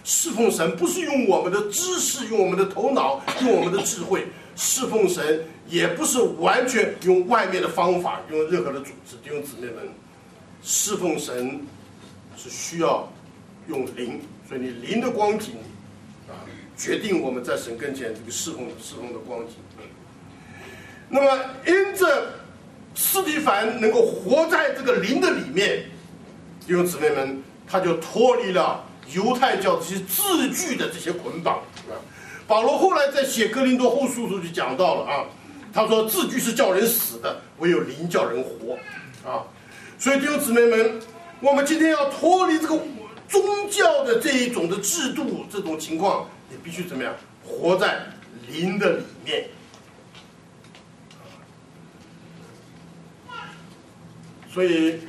侍奉神不是用我们的知识，用我们的头脑，用我们的智慧。侍奉神也不是完全用外面的方法，用任何的组织。弟兄姊妹们，侍奉神是需要用灵，所以你灵的光景啊，决定我们在神跟前这个侍奉侍奉的光景。那么因着司提反能够活在这个灵的里面，弟兄姊妹们，他就脱离了犹太教这些字句的这些捆绑啊。保罗后来在写哥林多后书时就讲到了啊，他说字句是叫人死的，唯有灵叫人活啊。所以弟兄姊妹们，我们今天要脱离这个宗教的这一种的制度，这种情况，你必须怎么样？活在灵的里面。所以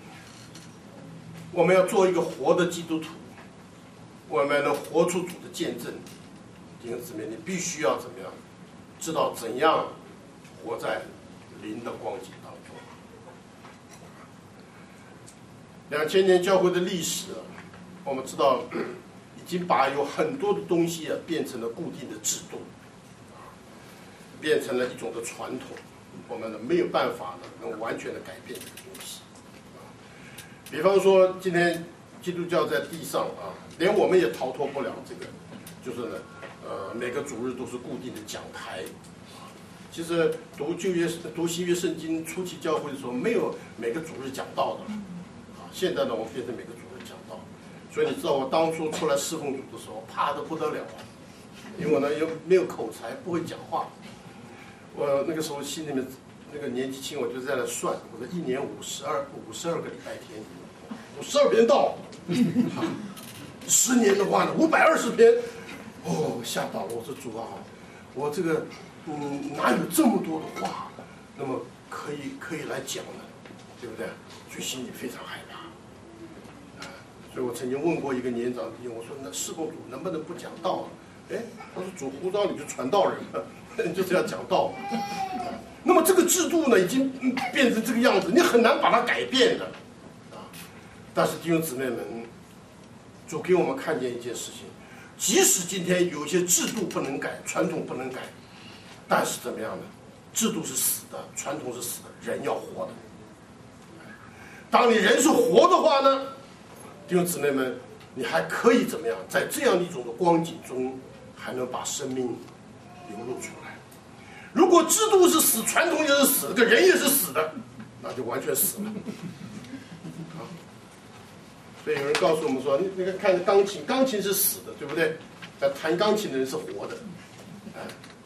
我们要做一个活的基督徒，我们能活出主的见证。弟兄姊妹，你必须要怎么样？知道怎样活在灵的光景当中。两千年教会的历史，我们知道已经把有很多的东西啊变成了固定的制度，变成了一种的传统，我们呢没有办法呢能完全的改变这个东西。比方说，今天基督教在地上啊，连我们也逃脱不了这个，就是呢。呃，每个主日都是固定的讲台。其实读旧约、读新约圣经初期教会的时候，没有每个主日讲道的。啊，现在呢，我们变成每个主日讲道。所以你知道，我当初出来侍奉主的时候，怕得不得了啊，因为我呢又没有口才，不会讲话。我那个时候心里面那个年纪轻，我就在那算，我说一年五十二五十二个礼拜天，五十二篇道，十年的话呢，五百二十篇。哦，吓到了！我说主啊，我这个嗯哪有这么多的话，那么可以可以来讲呢，对不对？所以心里非常害怕。啊，所以我曾经问过一个年长弟兄，我说那侍奉主能不能不讲道啊？哎，他说主呼召你就传道人了，你就是要讲道。啊，那么这个制度呢，已经变成这个样子，你很难把它改变的。啊，但是弟兄姊妹们，主给我们看见一件事情。即使今天有一些制度不能改，传统不能改，但是怎么样呢？制度是死的，传统是死的，人要活的。当你人是活的话呢，弟兄姊妹们，你还可以怎么样？在这样一种的光景中，还能把生命流露出来。如果制度是死，传统也是死，这个人也是死的，那就完全死了。所以有人告诉我们说，那个看钢琴，钢琴是死的，对不对？但弹钢琴的人是活的。哎，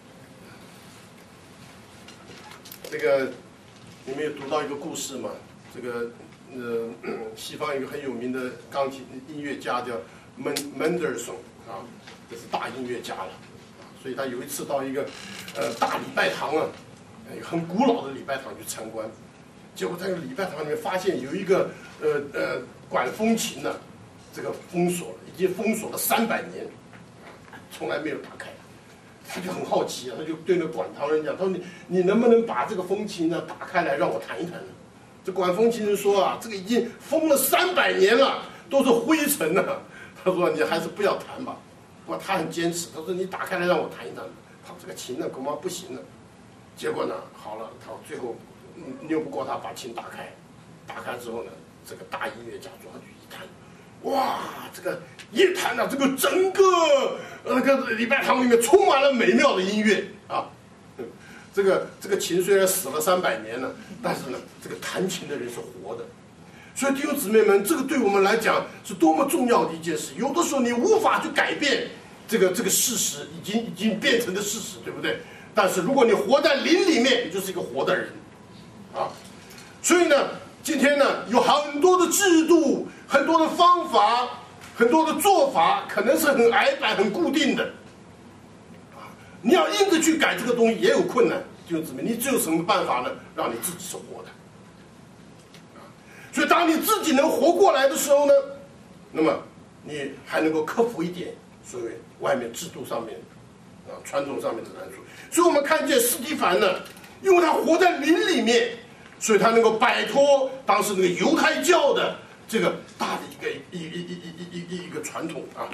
这个你们有读到一个故事吗？这个呃，西方一个很有名的钢琴音乐家叫门门德尔松啊，这是大音乐家了。所以他有一次到一个呃大礼拜堂啊，一个很古老的礼拜堂去参观，结果在这个礼拜堂里面发现有一个呃呃。管风琴呢，这个封锁了，已经封锁了三百年，从来没有打开。他就很好奇啊，他就对那管堂人讲：“他说你你能不能把这个风琴呢打开来让我弹一弹呢？”这管风琴人说啊：“这个已经封了三百年了，都是灰尘呢。”他说：“你还是不要弹吧。”不过他很坚持，他说：“你打开来让我弹一弹。”他说：“这个琴呢恐怕不行了。”结果呢，好了，他最后拗不过他，把琴打开。打开之后呢，这个大音乐家抓去一弹，哇，这个一弹啊，这个整个那个礼拜堂里面充满了美妙的音乐啊。这个这个琴虽然死了三百年了，但是呢，这个弹琴的人是活的。所以弟兄姊妹们，这个对我们来讲是多么重要的一件事。有的时候你无法去改变这个这个事实，已经已经变成的事实，对不对？但是如果你活在灵里面，你就是一个活的人啊。所以呢，今天呢，有很多的制度、很多的方法、很多的做法，可能是很矮板、很固定的。啊，你要硬着去改这个东西也有困难，弟兄姊妹，你只有什么办法呢？让你自己是活的。啊，所以当你自己能活过来的时候呢，那么你还能够克服一点所谓外面制度上面、啊传统上面的难处。所以我们看见司提反呢，因为他活在灵里面。所以他能够摆脱当时那个犹太教的这个大的一个一一一一一一一个传统啊，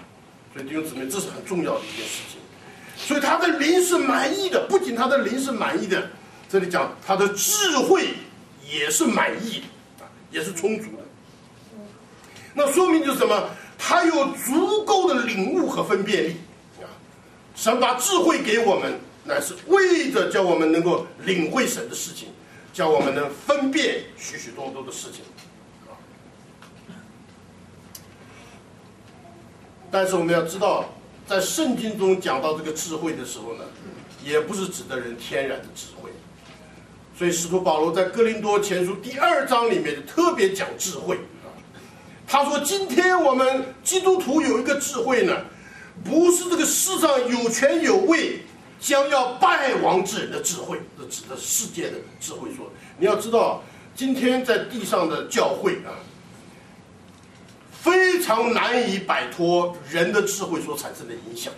所以弟兄姊妹，这是很重要的一件事情。所以他的灵是满意的，不仅他的灵是满意的，这里讲他的智慧也是满意的，也是充足的。那说明就是什么？他有足够的领悟和分辨力啊！神把智慧给我们，乃是为着叫我们能够领会神的事情，叫我们能分辨许许多多的事情啊！但是我们要知道，在圣经中讲到这个智慧的时候呢，也不是指的人天然的智慧。所以使徒保罗在哥林多前书第二章里面就特别讲智慧啊。他说：“今天我们基督徒有一个智慧呢，不是这个世上有权有位将要败亡之人的智慧，这指的世界的智慧说。你要知道，今天在地上的教会啊，非常难以摆脱人的智慧所产生的影响。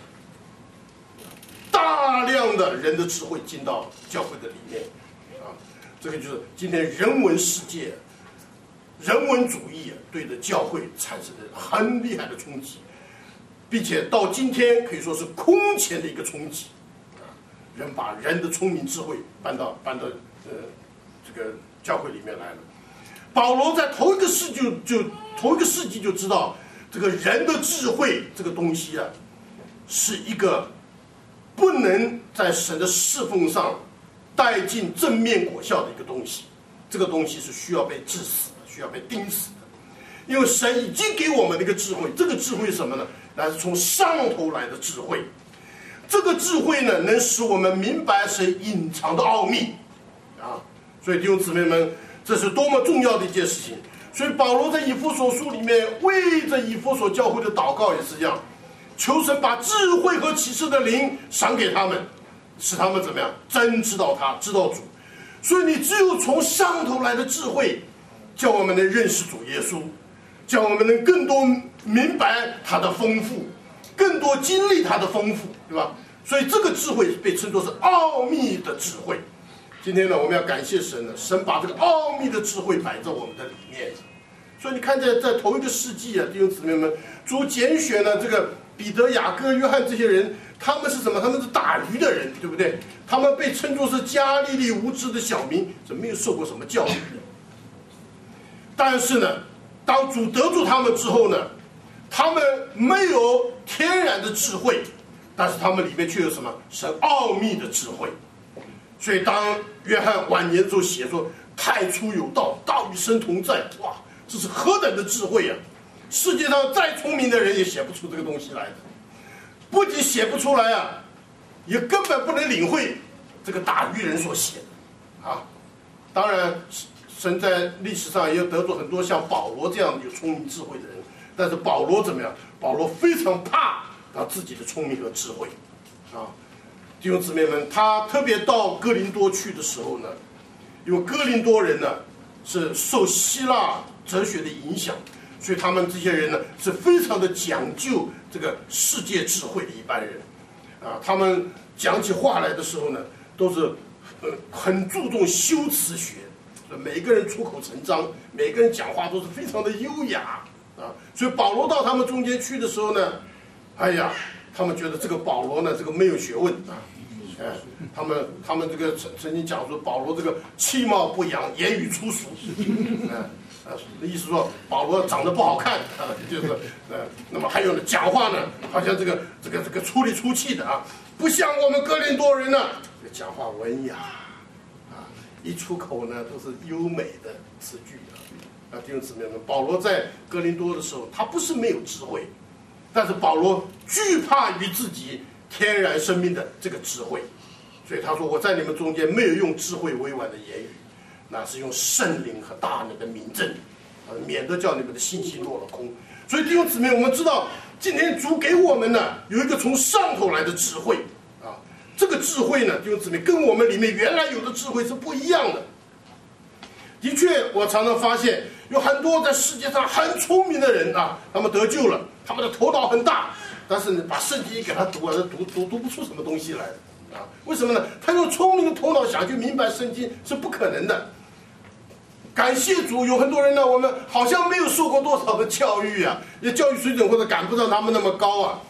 大量的人的智慧进到教会的里面啊，这个就是今天人文世界、人文主义对着教会产生的很厉害的冲击，并且到今天可以说是空前的一个冲击啊！人把人的聪明智慧搬到搬到呃这个教会里面来了。保罗在头一个世纪就头一个世纪就知道，这个人的智慧这个东西啊，是一个不能在神的侍奉上带进正面果效的一个东西。这个东西是需要被治死的，需要被钉死的。因为神已经给我们的一个智慧，这个智慧是什么呢？那是从上头来的智慧。这个智慧呢，能使我们明白神隐藏的奥秘啊！所以弟兄姊妹们，这是多么重要的一件事情。所以保罗在以弗所书里面为着以弗所教会的祷告也是这样，求神把智慧和启示的灵赏给他们，使他们怎么样真知道他，知道主。所以你只有从上头来的智慧，叫我们能认识主耶稣，叫我们能更多明白他的丰富，更多经历他的丰富，对吧？所以这个智慧被称作是奥秘的智慧。今天呢，我们要感谢神呢，神把这个奥秘的智慧摆在我们的里面。所以你看在在头一个世纪啊，弟兄姊妹们，主拣选了这个彼得、雅各、约翰这些人，他们是什么？他们是打鱼的人，对不对？他们被称作是加利利无知的小民，是没有受过什么教育的。但是呢，当主得住他们之后呢，他们没有天然的智慧，但是他们里面却有什么？神奥秘的智慧。所以当约翰晚年的时候写说“太初有道，道与神同在”，哇，这是何等的智慧啊！世界上再聪明的人也写不出这个东西来的。不仅写不出来啊，也根本不能领会这个打鱼人所写的啊。当然，神在历史上也有得罪很多像保罗这样有聪明智慧的人，但是保罗怎么样？保罗非常怕他自己的聪明和智慧啊。弟兄姊妹们，他特别到哥林多去的时候呢，因为哥林多人呢是受希腊哲学的影响，所以他们这些人呢是非常的讲究这个世界智慧的一般人啊。他们讲起话来的时候呢，都是呃很注重修辞学，每个人出口成章，每个人讲话都是非常的优雅啊。所以保罗到他们中间去的时候呢，哎呀，他们觉得这个保罗呢，这个没有学问啊。哎，他们他们这个曾曾经讲说保罗这个气貌不扬，言语粗俗，哎，啊，意思说保罗长得不好看啊，就是呃，那么还有呢，讲话呢，好像这个这个这个粗里粗气的啊，不像我们哥林多人呢，讲话文雅啊，一出口呢都是优美的词句啊。啊，弟兄姊妹们，保罗在哥林多的时候，他不是没有智慧，但是保罗惧怕于自己天然生命的这个智慧，所以他说：“我在你们中间没有用智慧委婉的言语，那是用圣灵和大能的明证，啊，免得叫你们的信心落了空。”所以弟兄姊妹，我们知道今天主给我们呢有一个从上头来的智慧啊，这个智慧呢，弟兄姊妹跟我们里面原来有的智慧是不一样的。的确，我常常发现有很多在世界上很聪明的人啊，他们得救了，他们的头脑很大。但是呢，把圣经一给他读啊，读读读不出什么东西来的啊？为什么呢？他用聪明的头脑想去明白圣经是不可能的。感谢主，有很多人呢，我们好像没有受过多少的教育啊，也教育水准或者赶不上他们那么高啊，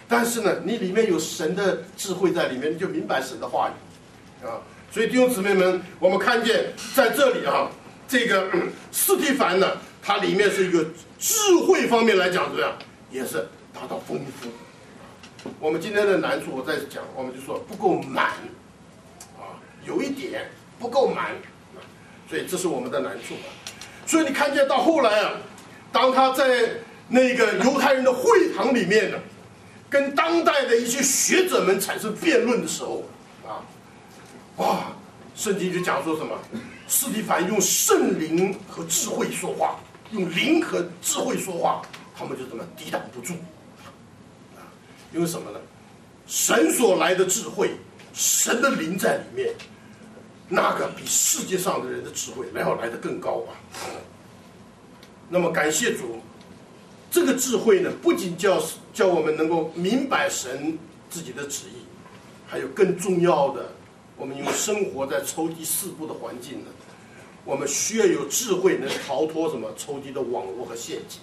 但是呢，你里面有神的智慧在里面，你就明白神的话语啊。所以弟兄姊妹们，我们看见在这里啊，这个司提反呢，它里面是一个智慧方面来讲怎么样，也是达到丰富。我们今天的难处，我在讲，我们就说不够满啊，有一点不够满，所以这是我们的难处。所以你看见到后来啊，当他在那个犹太人的会堂里面呢，跟当代的一些学者们产生辩论的时候啊，哇，圣经就讲说什么？司提反用圣灵和智慧说话，用灵和智慧说话，他们就怎么抵挡不住。因为什么呢？神所来的智慧，神的灵在里面，那个比世界上的人的智慧来要来得更高啊。那么感谢主，这个智慧呢，不仅叫叫我们能够明白神自己的旨意，还有更重要的，我们因为生活在抽屉四部的环境呢，我们需要有智慧能逃脱什么抽屉的网络和陷阱。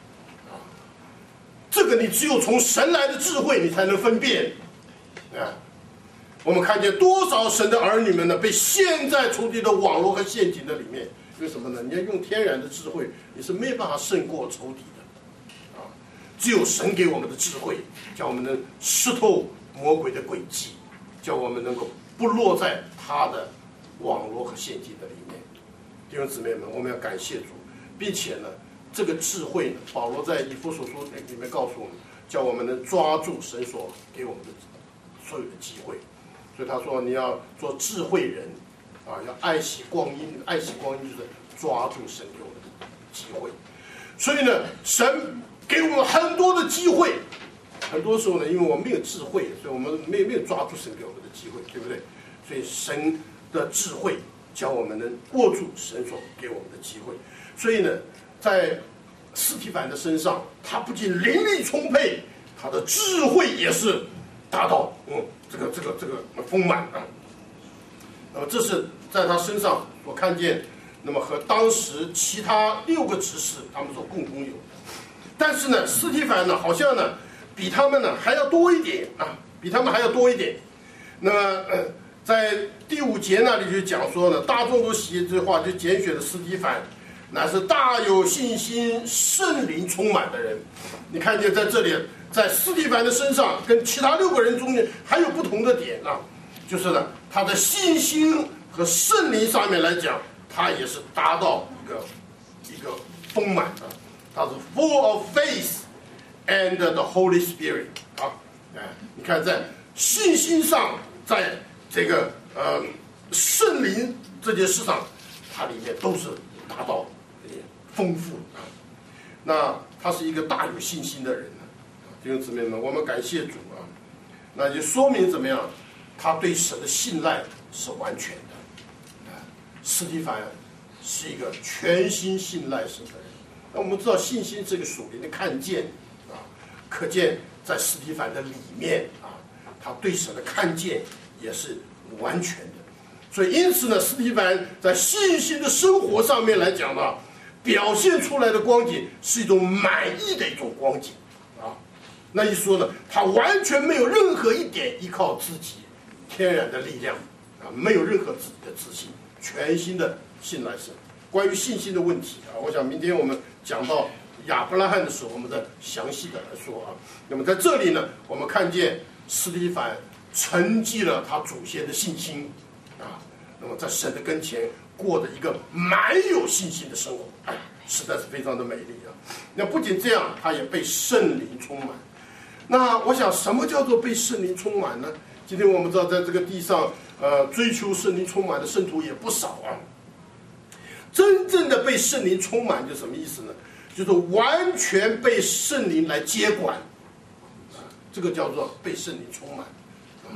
这个你只有从神来的智慧，你才能分辨。啊，我们看见多少神的儿女们呢，被陷在抽屉的网络和陷阱的里面。为什么呢？你要用天然的智慧，你是没有办法胜过抽屉的。啊，只有神给我们的智慧，叫我们能识透魔鬼的诡计，叫我们能够不落在他的网络和陷阱的里面。弟兄姊妹们，我们要感谢主，并且呢，这个智慧呢，保罗在以弗所书里面告诉我们，叫我们能抓住神所给我们的所有的机会。所以他说，你要做智慧人，啊，要爱惜光阴。爱惜光阴就是抓住神给我们的机会。所以呢，神给我们很多的机会，很多时候呢，因为我们没有智慧，所以我们没有没有抓住神给我们的机会，对不对？所以神的智慧教我们能握住神所给我们的机会。所以呢，在司提反的身上，他不仅灵力充沛，他的智慧也是达到嗯这个这个这个丰满啊。那么这是在他身上我看见，那么和当时其他六个执事他们所共同有的。但是呢，司提反呢好像呢比他们呢还要多一点啊，比他们还要多一点。那么呃，在第五节那里就讲说呢，大众都喜悦这话，就拣选了司提反，乃是大有信心、圣灵充满的人。你看见在这里，在司提反的身上，跟其他六个人中间还有不同的点啊，就是呢，他的信心和圣灵上面来讲，他也是达到一个一个丰满的，他是 full of faith and the Holy Spirit 啊，哎，你看在信心上，在这个呃圣灵这件事上，它里面都是达到丰富啊。那他是一个大有信心的人呢，弟兄姊妹们，我们感谢主啊。那就说明怎么样？他对神的信赖是完全的。啊，司提反是一个全心信赖神的人。那我们知道信心这个属灵的看见啊，可见在司提反的里面啊，他对神的看见也是完全的。所以因此呢，司提反在信心的生活上面来讲呢，表现出来的光景是一种满意的一种光景啊。那一说呢，他完全没有任何一点依靠自己天然的力量啊，没有任何自己的自信，全心的信赖神。关于信心的问题啊，我想明天我们讲到亚伯拉罕的时候，我们再详细的来说啊。那么在这里呢，我们看见司提反承继了他祖先的信心啊，那么在神的跟前过的一个蛮有信心的生活，哎，实在是非常的美丽啊。那不仅这样，他也被圣灵充满。那我想，什么叫做被圣灵充满呢？今天我们知道，在这个地上，呃，追求圣灵充满的圣徒也不少啊。真正的被圣灵充满，就什么意思呢？就是完全被圣灵来接管，啊，这个叫做被圣灵充满。啊，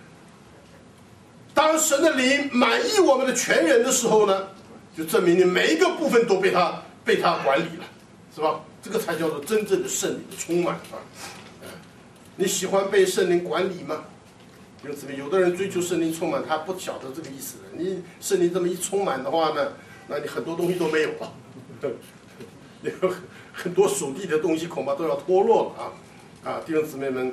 当神的灵满意我们的全人的时候呢，就证明你每一个部分都被他被他管理了，是吧？这个才叫做真正的圣灵的充满啊！你喜欢被圣灵管理吗？有怎么有的人追求圣灵充满，他不晓得这个意思的。你圣灵这么一充满的话呢，那你很多东西都没有了，有很多属地的东西恐怕都要脱落了啊！啊，弟兄姊妹们，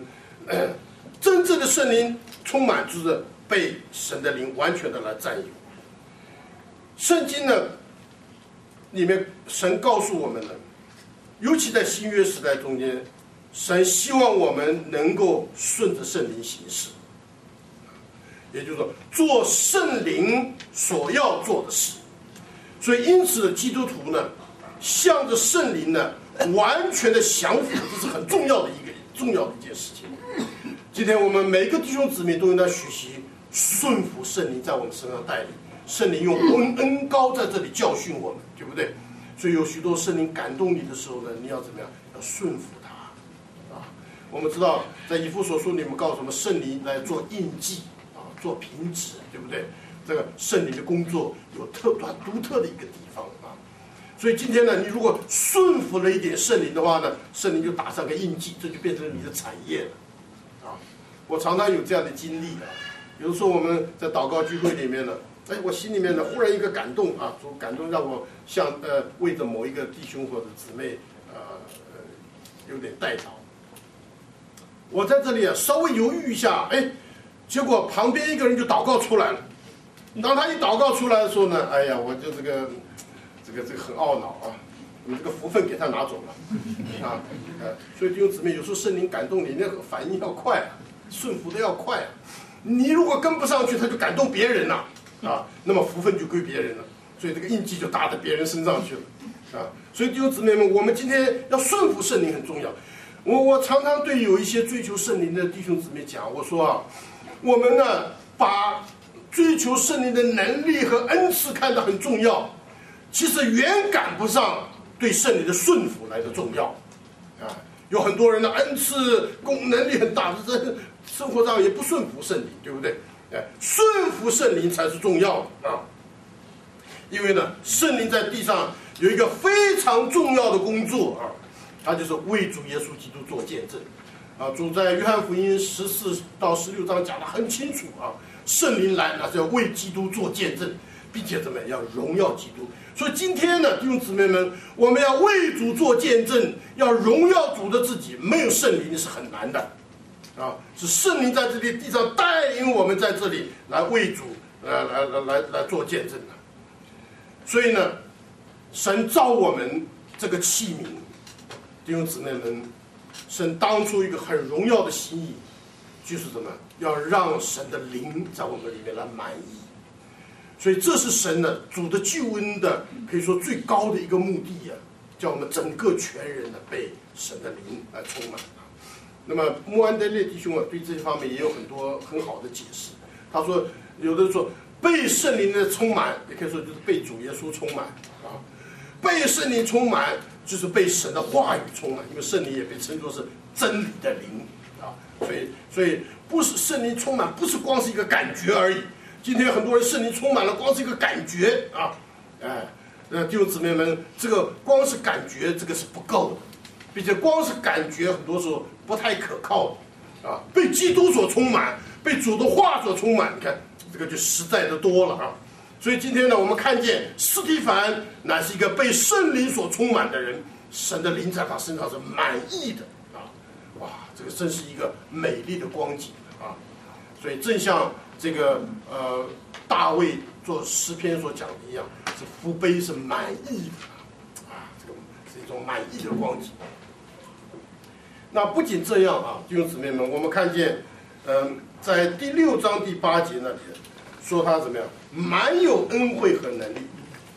真正的圣灵充满，就是被神的灵完全的来占有。圣经呢里面，神告诉我们呢，尤其在新约时代中间，神希望我们能够顺着圣灵行事，也就是说，做圣灵所要做的事。所以，因此，基督徒呢，向着圣灵呢，完全的降服，这是很重要的一个重要的一件事情。今天我们每个弟兄姊妹都应当学习顺服圣灵在我们身上带领，圣灵用恩恩膏在这里教训我们，对不对？所以有许多圣灵感动你的时候呢，你要怎么样？要顺服他啊！我们知道，在以弗所书里面告诉我们，圣灵来做印记啊，做凭纸，对不对？这个圣灵的工作有特短独特的一个地方啊。所以今天呢，你如果顺服了一点圣灵的话呢，圣灵就打上个印记，这就变成你的产业了啊！我常常有这样的经历啊。有的时候我们在祷告聚会里面呢，哎，我心里面呢忽然一个感动啊，主感动让我向呃为着某一个弟兄或者姊妹呃呃有点代祷。我在这里啊稍微犹豫一下，哎，结果旁边一个人就祷告出来了。当他一祷告出来的时候呢，哎呀，我就这个这个这个很懊恼啊，你这个福分给他拿走了啊，呃，所以弟兄姊妹，有时候圣灵感动你，那个反应要快啊，顺服的要快啊。你如果跟不上去，他就感动别人了啊，那么福分就归别人了，所以这个印记就打在别人身上去了啊。所以弟兄姊妹们，我们今天要顺服圣灵很重要。我我常常对有一些追求圣灵的弟兄姊妹讲，我说啊，我们呢把追求圣灵的能力和恩赐看得很重要，其实远赶不上对圣灵的顺服来的重要啊。有很多人的恩赐功能力很大，这生活上也不顺服圣灵，对不对？哎，顺服圣灵才是重要的啊！因为呢，圣灵在地上有一个非常重要的工作啊，他就是为主耶稣基督做见证啊。主在约翰福音十四到十六章讲得很清楚啊，圣灵来那是要为基督做见证，并且怎么样要荣耀基督。所以今天呢，弟兄姊妹们，我们要为主做见证，要荣耀主的自己，没有圣灵是很难的啊！是圣灵在这里地上带领我们在这里来为主，来来来来来做见证的。所以呢，神造我们这个器皿，弟兄姊妹们，神当初一个很荣耀的心意，就是什么？要让神的灵在我们里面来满意。所以这是神的主的救恩的，可以说最高的一个目的啊，叫我们整个全人的被神的灵来充满。那么穆安德烈弟兄啊，对这些方面也有很多很好的解释。他说，有的说被圣灵的充满，也可以说就是被主耶稣充满啊。被圣灵充满就是被神的话语充满，因为圣灵也被称作是真理的灵啊。所以，所以不是圣灵充满，不是光是一个感觉而已。今天很多人圣灵充满了，光是一个感觉啊，哎，呃，弟兄姊妹们，这个光是感觉，这个是不够的，并且光是感觉很多时候不太可靠的啊。被基督所充满，被主的话所充满，你看这个就实在的多了啊。所以今天呢，我们看见司提反乃是一个被圣灵所充满的人，神的灵在他身上是满意的啊，哇，这个真是一个美丽的光景啊。所以正像这个呃大卫做诗篇所讲的一样，是福杯是满意的啊，这个是一种满意的光景。那不仅这样啊，弟兄姊妹们，我们看见，嗯、呃，在第六章第八节那里说他怎么样，满有恩惠和能力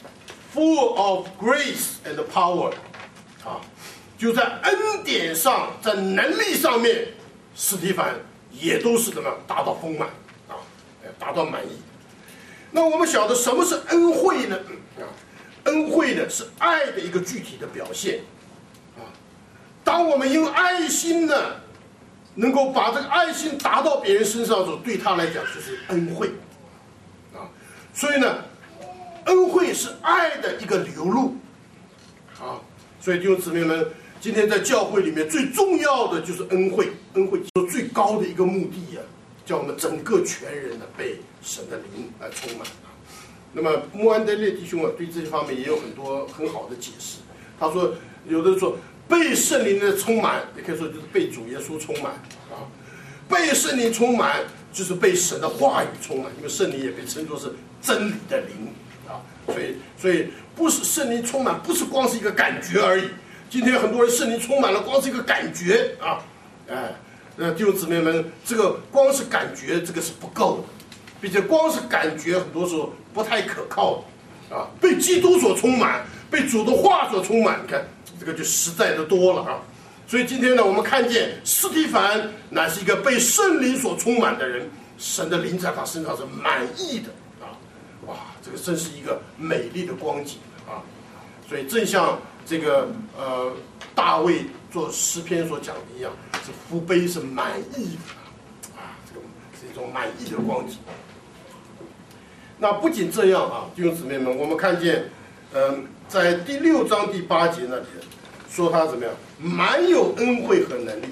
，full of grace and power， 啊，就在恩典上，在能力上面，司提反也都是怎么样达到丰满。达到满意。那我们晓得什么是恩惠呢？啊，恩惠呢是爱的一个具体的表现。啊，当我们因为爱心呢，能够把这个爱心达到别人身上的时候，对他来讲就是恩惠。啊，所以呢，恩惠是爱的一个流露。啊，所以弟兄姊妹们，今天在教会里面最重要的就是恩惠，恩惠是最高的一个目的啊。叫我们整个全人的被神的灵来充满。那么穆安德烈弟兄啊，对这些方面也有很多很好的解释。他说，有的说被圣灵的充满，也可以说就是被主耶稣充满啊。 被圣灵充满，就是被神的话语充满，因为圣灵也被称作是真理的灵啊。所以，所以不是圣灵充满，不是光是一个感觉而已。今天很多人圣灵充满了，光是一个感觉啊，哎，呃，弟兄姊妹们，这个光是感觉，这个是不够的，并且光是感觉很多时候不太可靠的啊。被基督所充满，被主的话所充满，你看这个就实在的多了啊。所以今天呢，我们看见司提反乃是一个被圣灵所充满的人，神的灵在他身上是满意的啊！哇，这个真是一个美丽的光景啊！所以正像这个呃大卫做诗篇所讲的一样，这福杯是满意的啊，这个是一种满意的光景。那不仅这样啊，弟兄姊妹们，我们看见，嗯、呃，在第六章第八节那里说他怎么样？满有恩惠和能力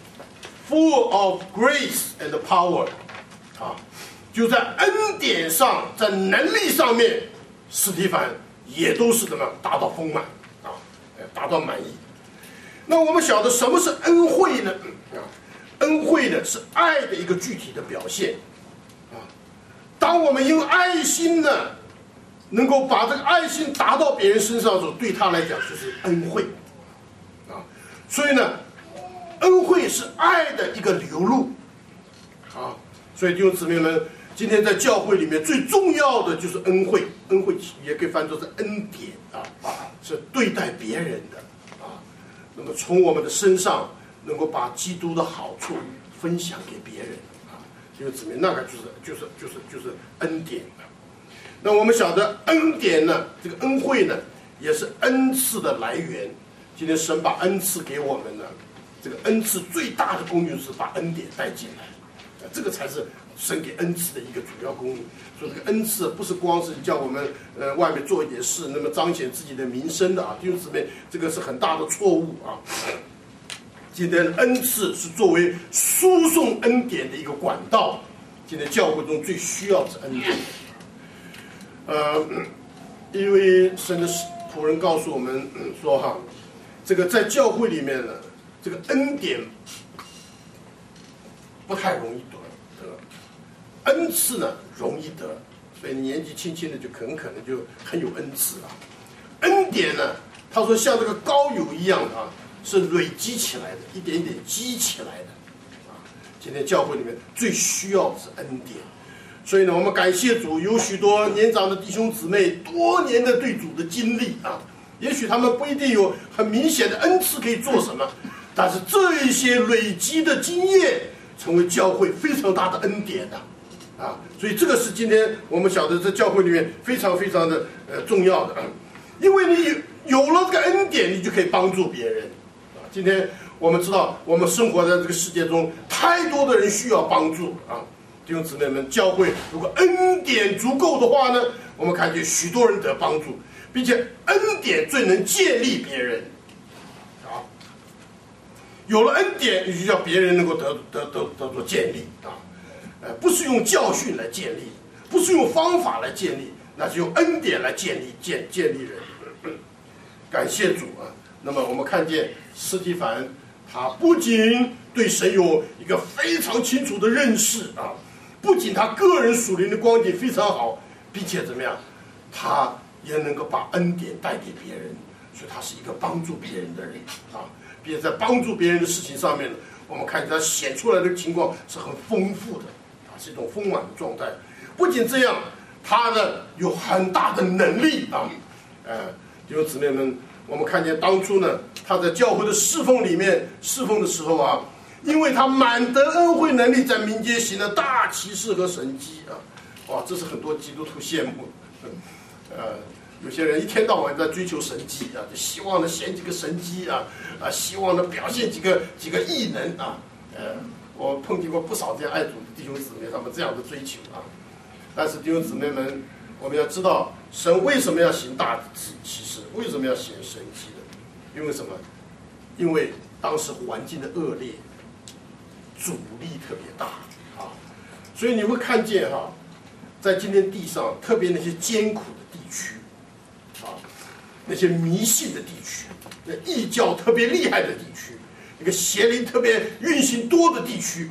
，full of grace and power， 啊，就在恩典上，在能力上面，司提反也都是怎么样达到丰满啊，达到满意。那我们晓得什么是恩惠呢？啊，恩惠呢是爱的一个具体的表现啊。当我们用爱心呢，能够把这个爱心达到别人身上的时候，对他来讲就是恩惠。所以呢，恩惠是爱的一个流露，啊，所以弟兄姊妹们，今天在教会里面最重要的就是恩惠，恩惠也可以翻作是恩典啊，是对待别人的啊，那么从我们的身上能够把基督的好处分享给别人啊，弟兄姊妹，那个就是就是就是就是恩典的。那我们晓得恩典呢，这个恩惠呢，也是恩赐的来源。今天神把恩赐给我们呢，这个恩赐最大的功用是把恩典带进来，啊，这个才是神给恩赐的一个主要功用。所以这个恩赐不是光是叫我们呃外面做一点事，那么彰显自己的名声的啊，弟兄姊妹，这个是很大的错误啊。今天的恩赐是作为输送恩典的一个管道，今天教会中最需要的是恩典。呃，因为神的仆人告诉我们说哈。这个在教会里面呢，这个恩典不太容易得得，恩赐呢容易得，所以年纪轻轻的就很可能就很有恩赐啊。恩典呢，他说像这个膏油一样啊，是累积起来的，一点一点积起来的啊。今天教会里面最需要的是恩典，所以呢，我们感谢主，有许多年长的弟兄姊妹多年的对主的经历啊。也许他们不一定有很明显的恩赐可以做什么，但是这一些累积的经验成为教会非常大的恩典的啊，所以这个是今天我们晓得在教会里面非常非常的呃重要的，因为你有了这个恩典，你就可以帮助别人啊。今天我们知道，我们生活在这个世界中，太多的人需要帮助啊。弟兄姊妹们，教会如果恩典足够的话呢，我们看见许多人得帮助。并且恩典最能建立别人，啊，有了恩典，你就叫别人能够得得得得到建立啊，呃，不是用教训来建立，不是用方法来建立，那是用恩典来建立建建立人。感谢主啊！那么我们看见司提反，他不仅对神有一个非常清楚的认识啊，不仅他个人属灵的光景非常好，并且怎么样，他也能够把恩典带给别人，所以他是一个帮助别人的人啊，并且在帮助别人的事情上面呢，我们看见他显出来的情况是很丰富的啊，是一种丰满的状态。不仅这样，他呢有很大的能力啊，呃，弟兄姊妹们，我们看见当初呢，他在教会的侍奉里面侍奉的时候啊，因为他满得恩惠能力，在民间行了大奇事和神迹啊，哇，这是很多基督徒羡慕的。呃，有些人一天到晚在追求神迹啊，就希望呢显几个神迹啊，啊，希望呢表现几个几个异能啊。呃，我碰见过不少这样爱主的弟兄姊妹，他们这样的追求啊。但是弟兄姊妹们，我们要知道，神为什么要行大奇事？为什么要显神迹的？因为什么？因为当时环境的恶劣，阻力特别大啊。所以你会看见哈、啊，在今天地上，特别那些艰苦的地区，啊，那些迷信的地区，那异教特别厉害的地区，那个邪灵特别运行多的地区，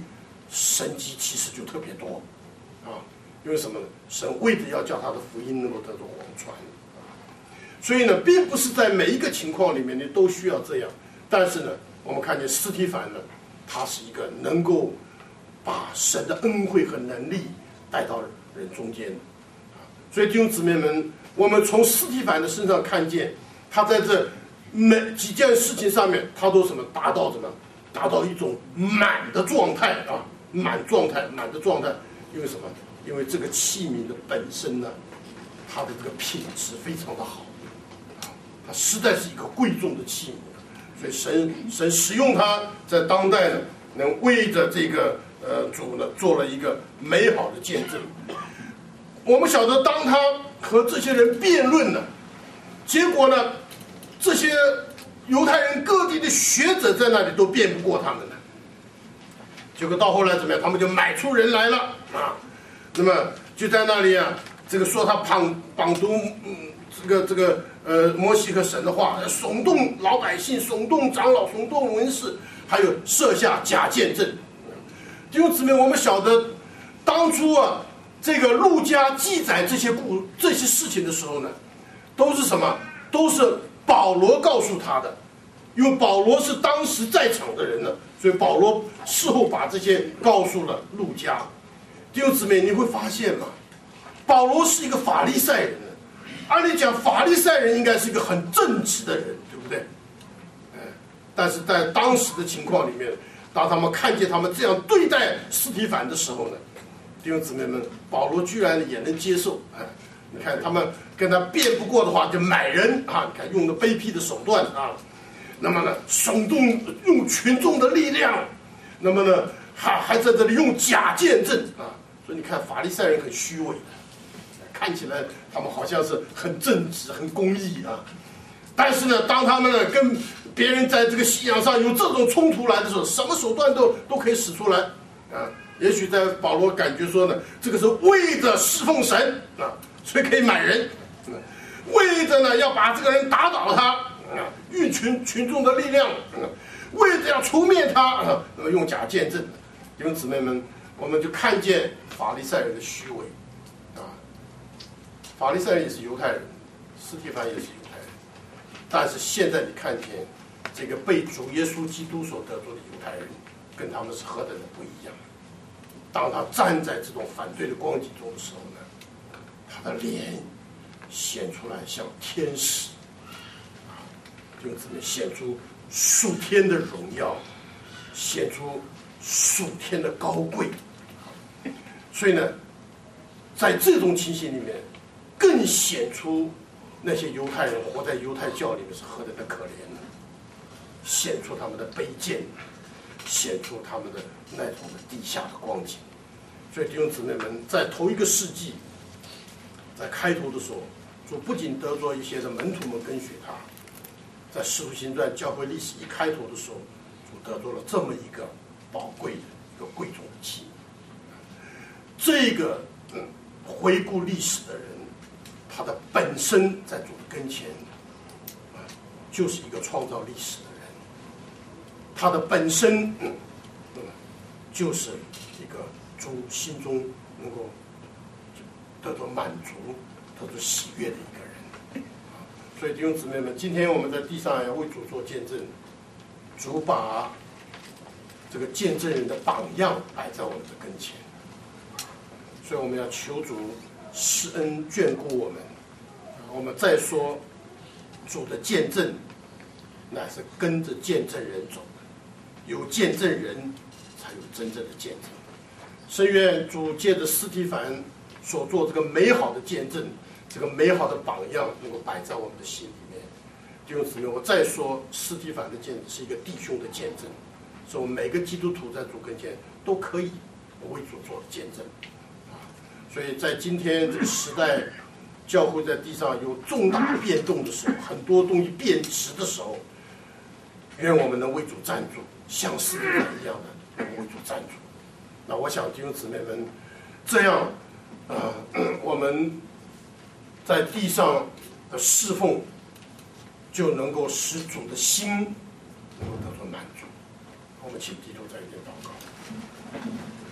神迹奇事就特别多啊。因为什么呢？神为的要叫他的福音能够得到广传，所以呢，并不是在每一个情况里面你都需要这样。但是呢，我们看见司提反呢，他是一个能够把神的恩惠和能力带到人中间的。所以弟兄姊妹们，我们从司提反的身上看见，他在这每几件事情上面，他都什么达到什么，达到一种满的状态啊，满状态，满的状态。因为什么？因为这个器皿的本身呢，它的这个品质非常的好，啊，它实在是一个贵重的器皿，所以神神使用它，在当代呢，能为着这个呃主呢做了一个美好的见证。我们晓得，当他和这些人辩论呢，结果呢，这些犹太人各地的学者在那里都辩不过他们了。结果到后来怎么样？他们就买出人来了啊，那么就在那里啊，这个说他绑绑读嗯这个这个呃摩西和神的话，耸动老百姓，耸动长老，耸动文士，还有设下假见证。弟兄姊妹，我们晓得当初啊。这个路加记载这些故这些事情的时候呢，都是什么？都是保罗告诉他的，因为保罗是当时在场的人呢，所以保罗事后把这些告诉了路加。弟兄姊妹，你会发现嘛，保罗是一个法利赛人，按理讲法利赛人应该是一个很正直的人，对不对？哎，但是在当时的情况里面，当他们看见他们这样对待司提反的时候呢，弟兄姊妹们，保罗居然也能接受，哎，你看他们跟他辩不过的话，就买人啊，你看用的卑鄙的手段啊，那么呢，耸动用群众的力量，那么呢，还还在这里用假见证啊，所以你看法利赛人很虚伪的，看起来他们好像是很正直、很公义啊，但是呢，当他们呢跟别人在这个信仰上有这种冲突来的时候，什么手段都都可以使出来啊。也许在保罗感觉说呢，这个是为着侍奉神啊，所以可以买人，嗯、为着呢要把这个人打倒他啊，用群群众的力量，嗯、为着要除灭他啊，那么用假见证。弟兄姊妹们，我们就看见法利赛人的虚伪啊，法利赛人也是犹太人，司提反也是犹太人，但是现在你看见这个被主耶稣基督所得着的犹太人，跟他们是何等的不一样。当他站在这种反对的光景中的时候呢，他的脸显出来像天使，啊，就这么显出数天的荣耀，显出数天的高贵。所以呢，在这种情形里面，更显出那些犹太人活在犹太教里面是何等的可怜呢？显出他们的卑贱，显出他们的那种的地下的光景。所以弟兄姊妹们，在头一个世纪，在开头的时候，主不仅得着一些的门徒们跟随他，在使徒行传教会历史一开头的时候，主得着了这么一个宝贵的一个贵重的器。这个、嗯、回顾历史的人，他的本身在主的跟前，啊，就是一个创造历史的人，他的本身、嗯嗯、就是一个主心中能够得到满足、得到喜悦的一个人。所以弟兄姊妹们，今天我们在地上要为主做见证，主把这个见证人的榜样摆在我们的跟前，所以我们要求主施恩眷顾我们。我们再说，主的见证乃是跟着见证人走的，有见证人才有真正的见证。深愿主借着司提反所做这个美好的见证，这个美好的榜样能够摆在我们的心里面。弟兄姊妹，我再说，司提反的见证是一个弟兄的见证，是我们每个基督徒在主跟前都可以为主做的见证。所以在今天这个时代，教会在地上有重大变动的时候，很多东西变质的时候，愿我们能为主站住，像司提反一样的为主站住。那我想弟兄姊妹们，这样啊、呃，我们在地上的侍奉就能够使主的心能够得到满足。我们请基督在一边祷告。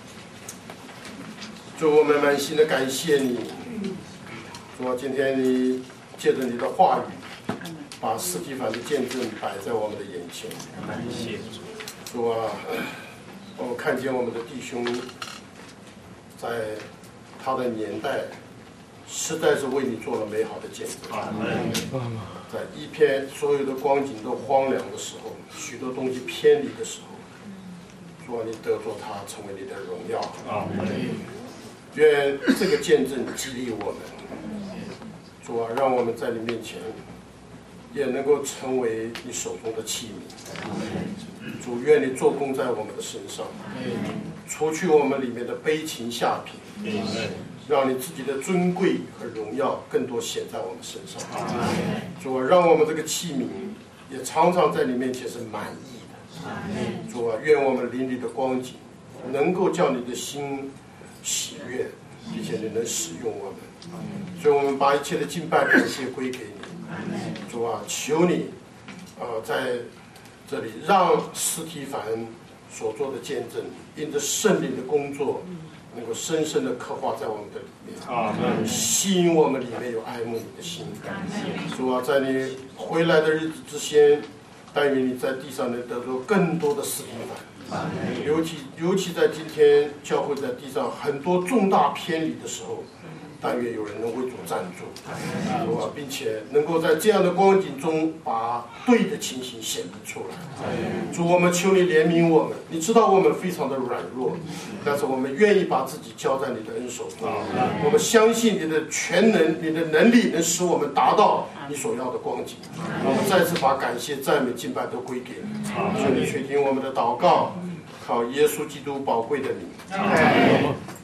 主，我们满心的感谢你。主啊，今天你借着你的话语，把司提反的见证摆在我们的眼前。感谢主啊，我看见我们的弟兄在他的年代，实在是为你做了美好的见证。在一片所有的光景都荒凉的时候，许多东西偏离的时候，主啊，你得着他成为你的荣耀。愿这个见证激励我们，主啊，让我们在你面前也能够成为你手中的器皿。主，愿你做工在我们的身上，除去我们里面的悲情下品，让你自己的尊贵和荣耀更多显在我们身上。主啊，让我们这个器皿也常常在你面前是满意的。主啊，愿我们邻里的光景能够叫你的心喜悦，并且你能使用我们。所以我们把一切的敬拜感谢归给你。主啊，求你呃在这里让司提反所做的见证，因着圣灵的工作，能够深深的刻画在我们的里面，吸引我们里面有爱慕你的心。主啊，在你回来的日子之前，但愿你在地上能得到更多的司提反，尤其尤其在今天教会在地上很多重大偏离的时候，但愿有人能为主站住，主啊，并且能够在这样的光景中把对的情形显明出来。主，我们求你怜悯我们，你知道我们非常的软弱，但是我们愿意把自己交在你的恩手中。我们相信你的全能，你的能力能使我们达到你所要的光景。我们再次把感谢、赞美、敬拜都归给你。求你垂听我们的祷告，靠耶稣基督宝贵的名。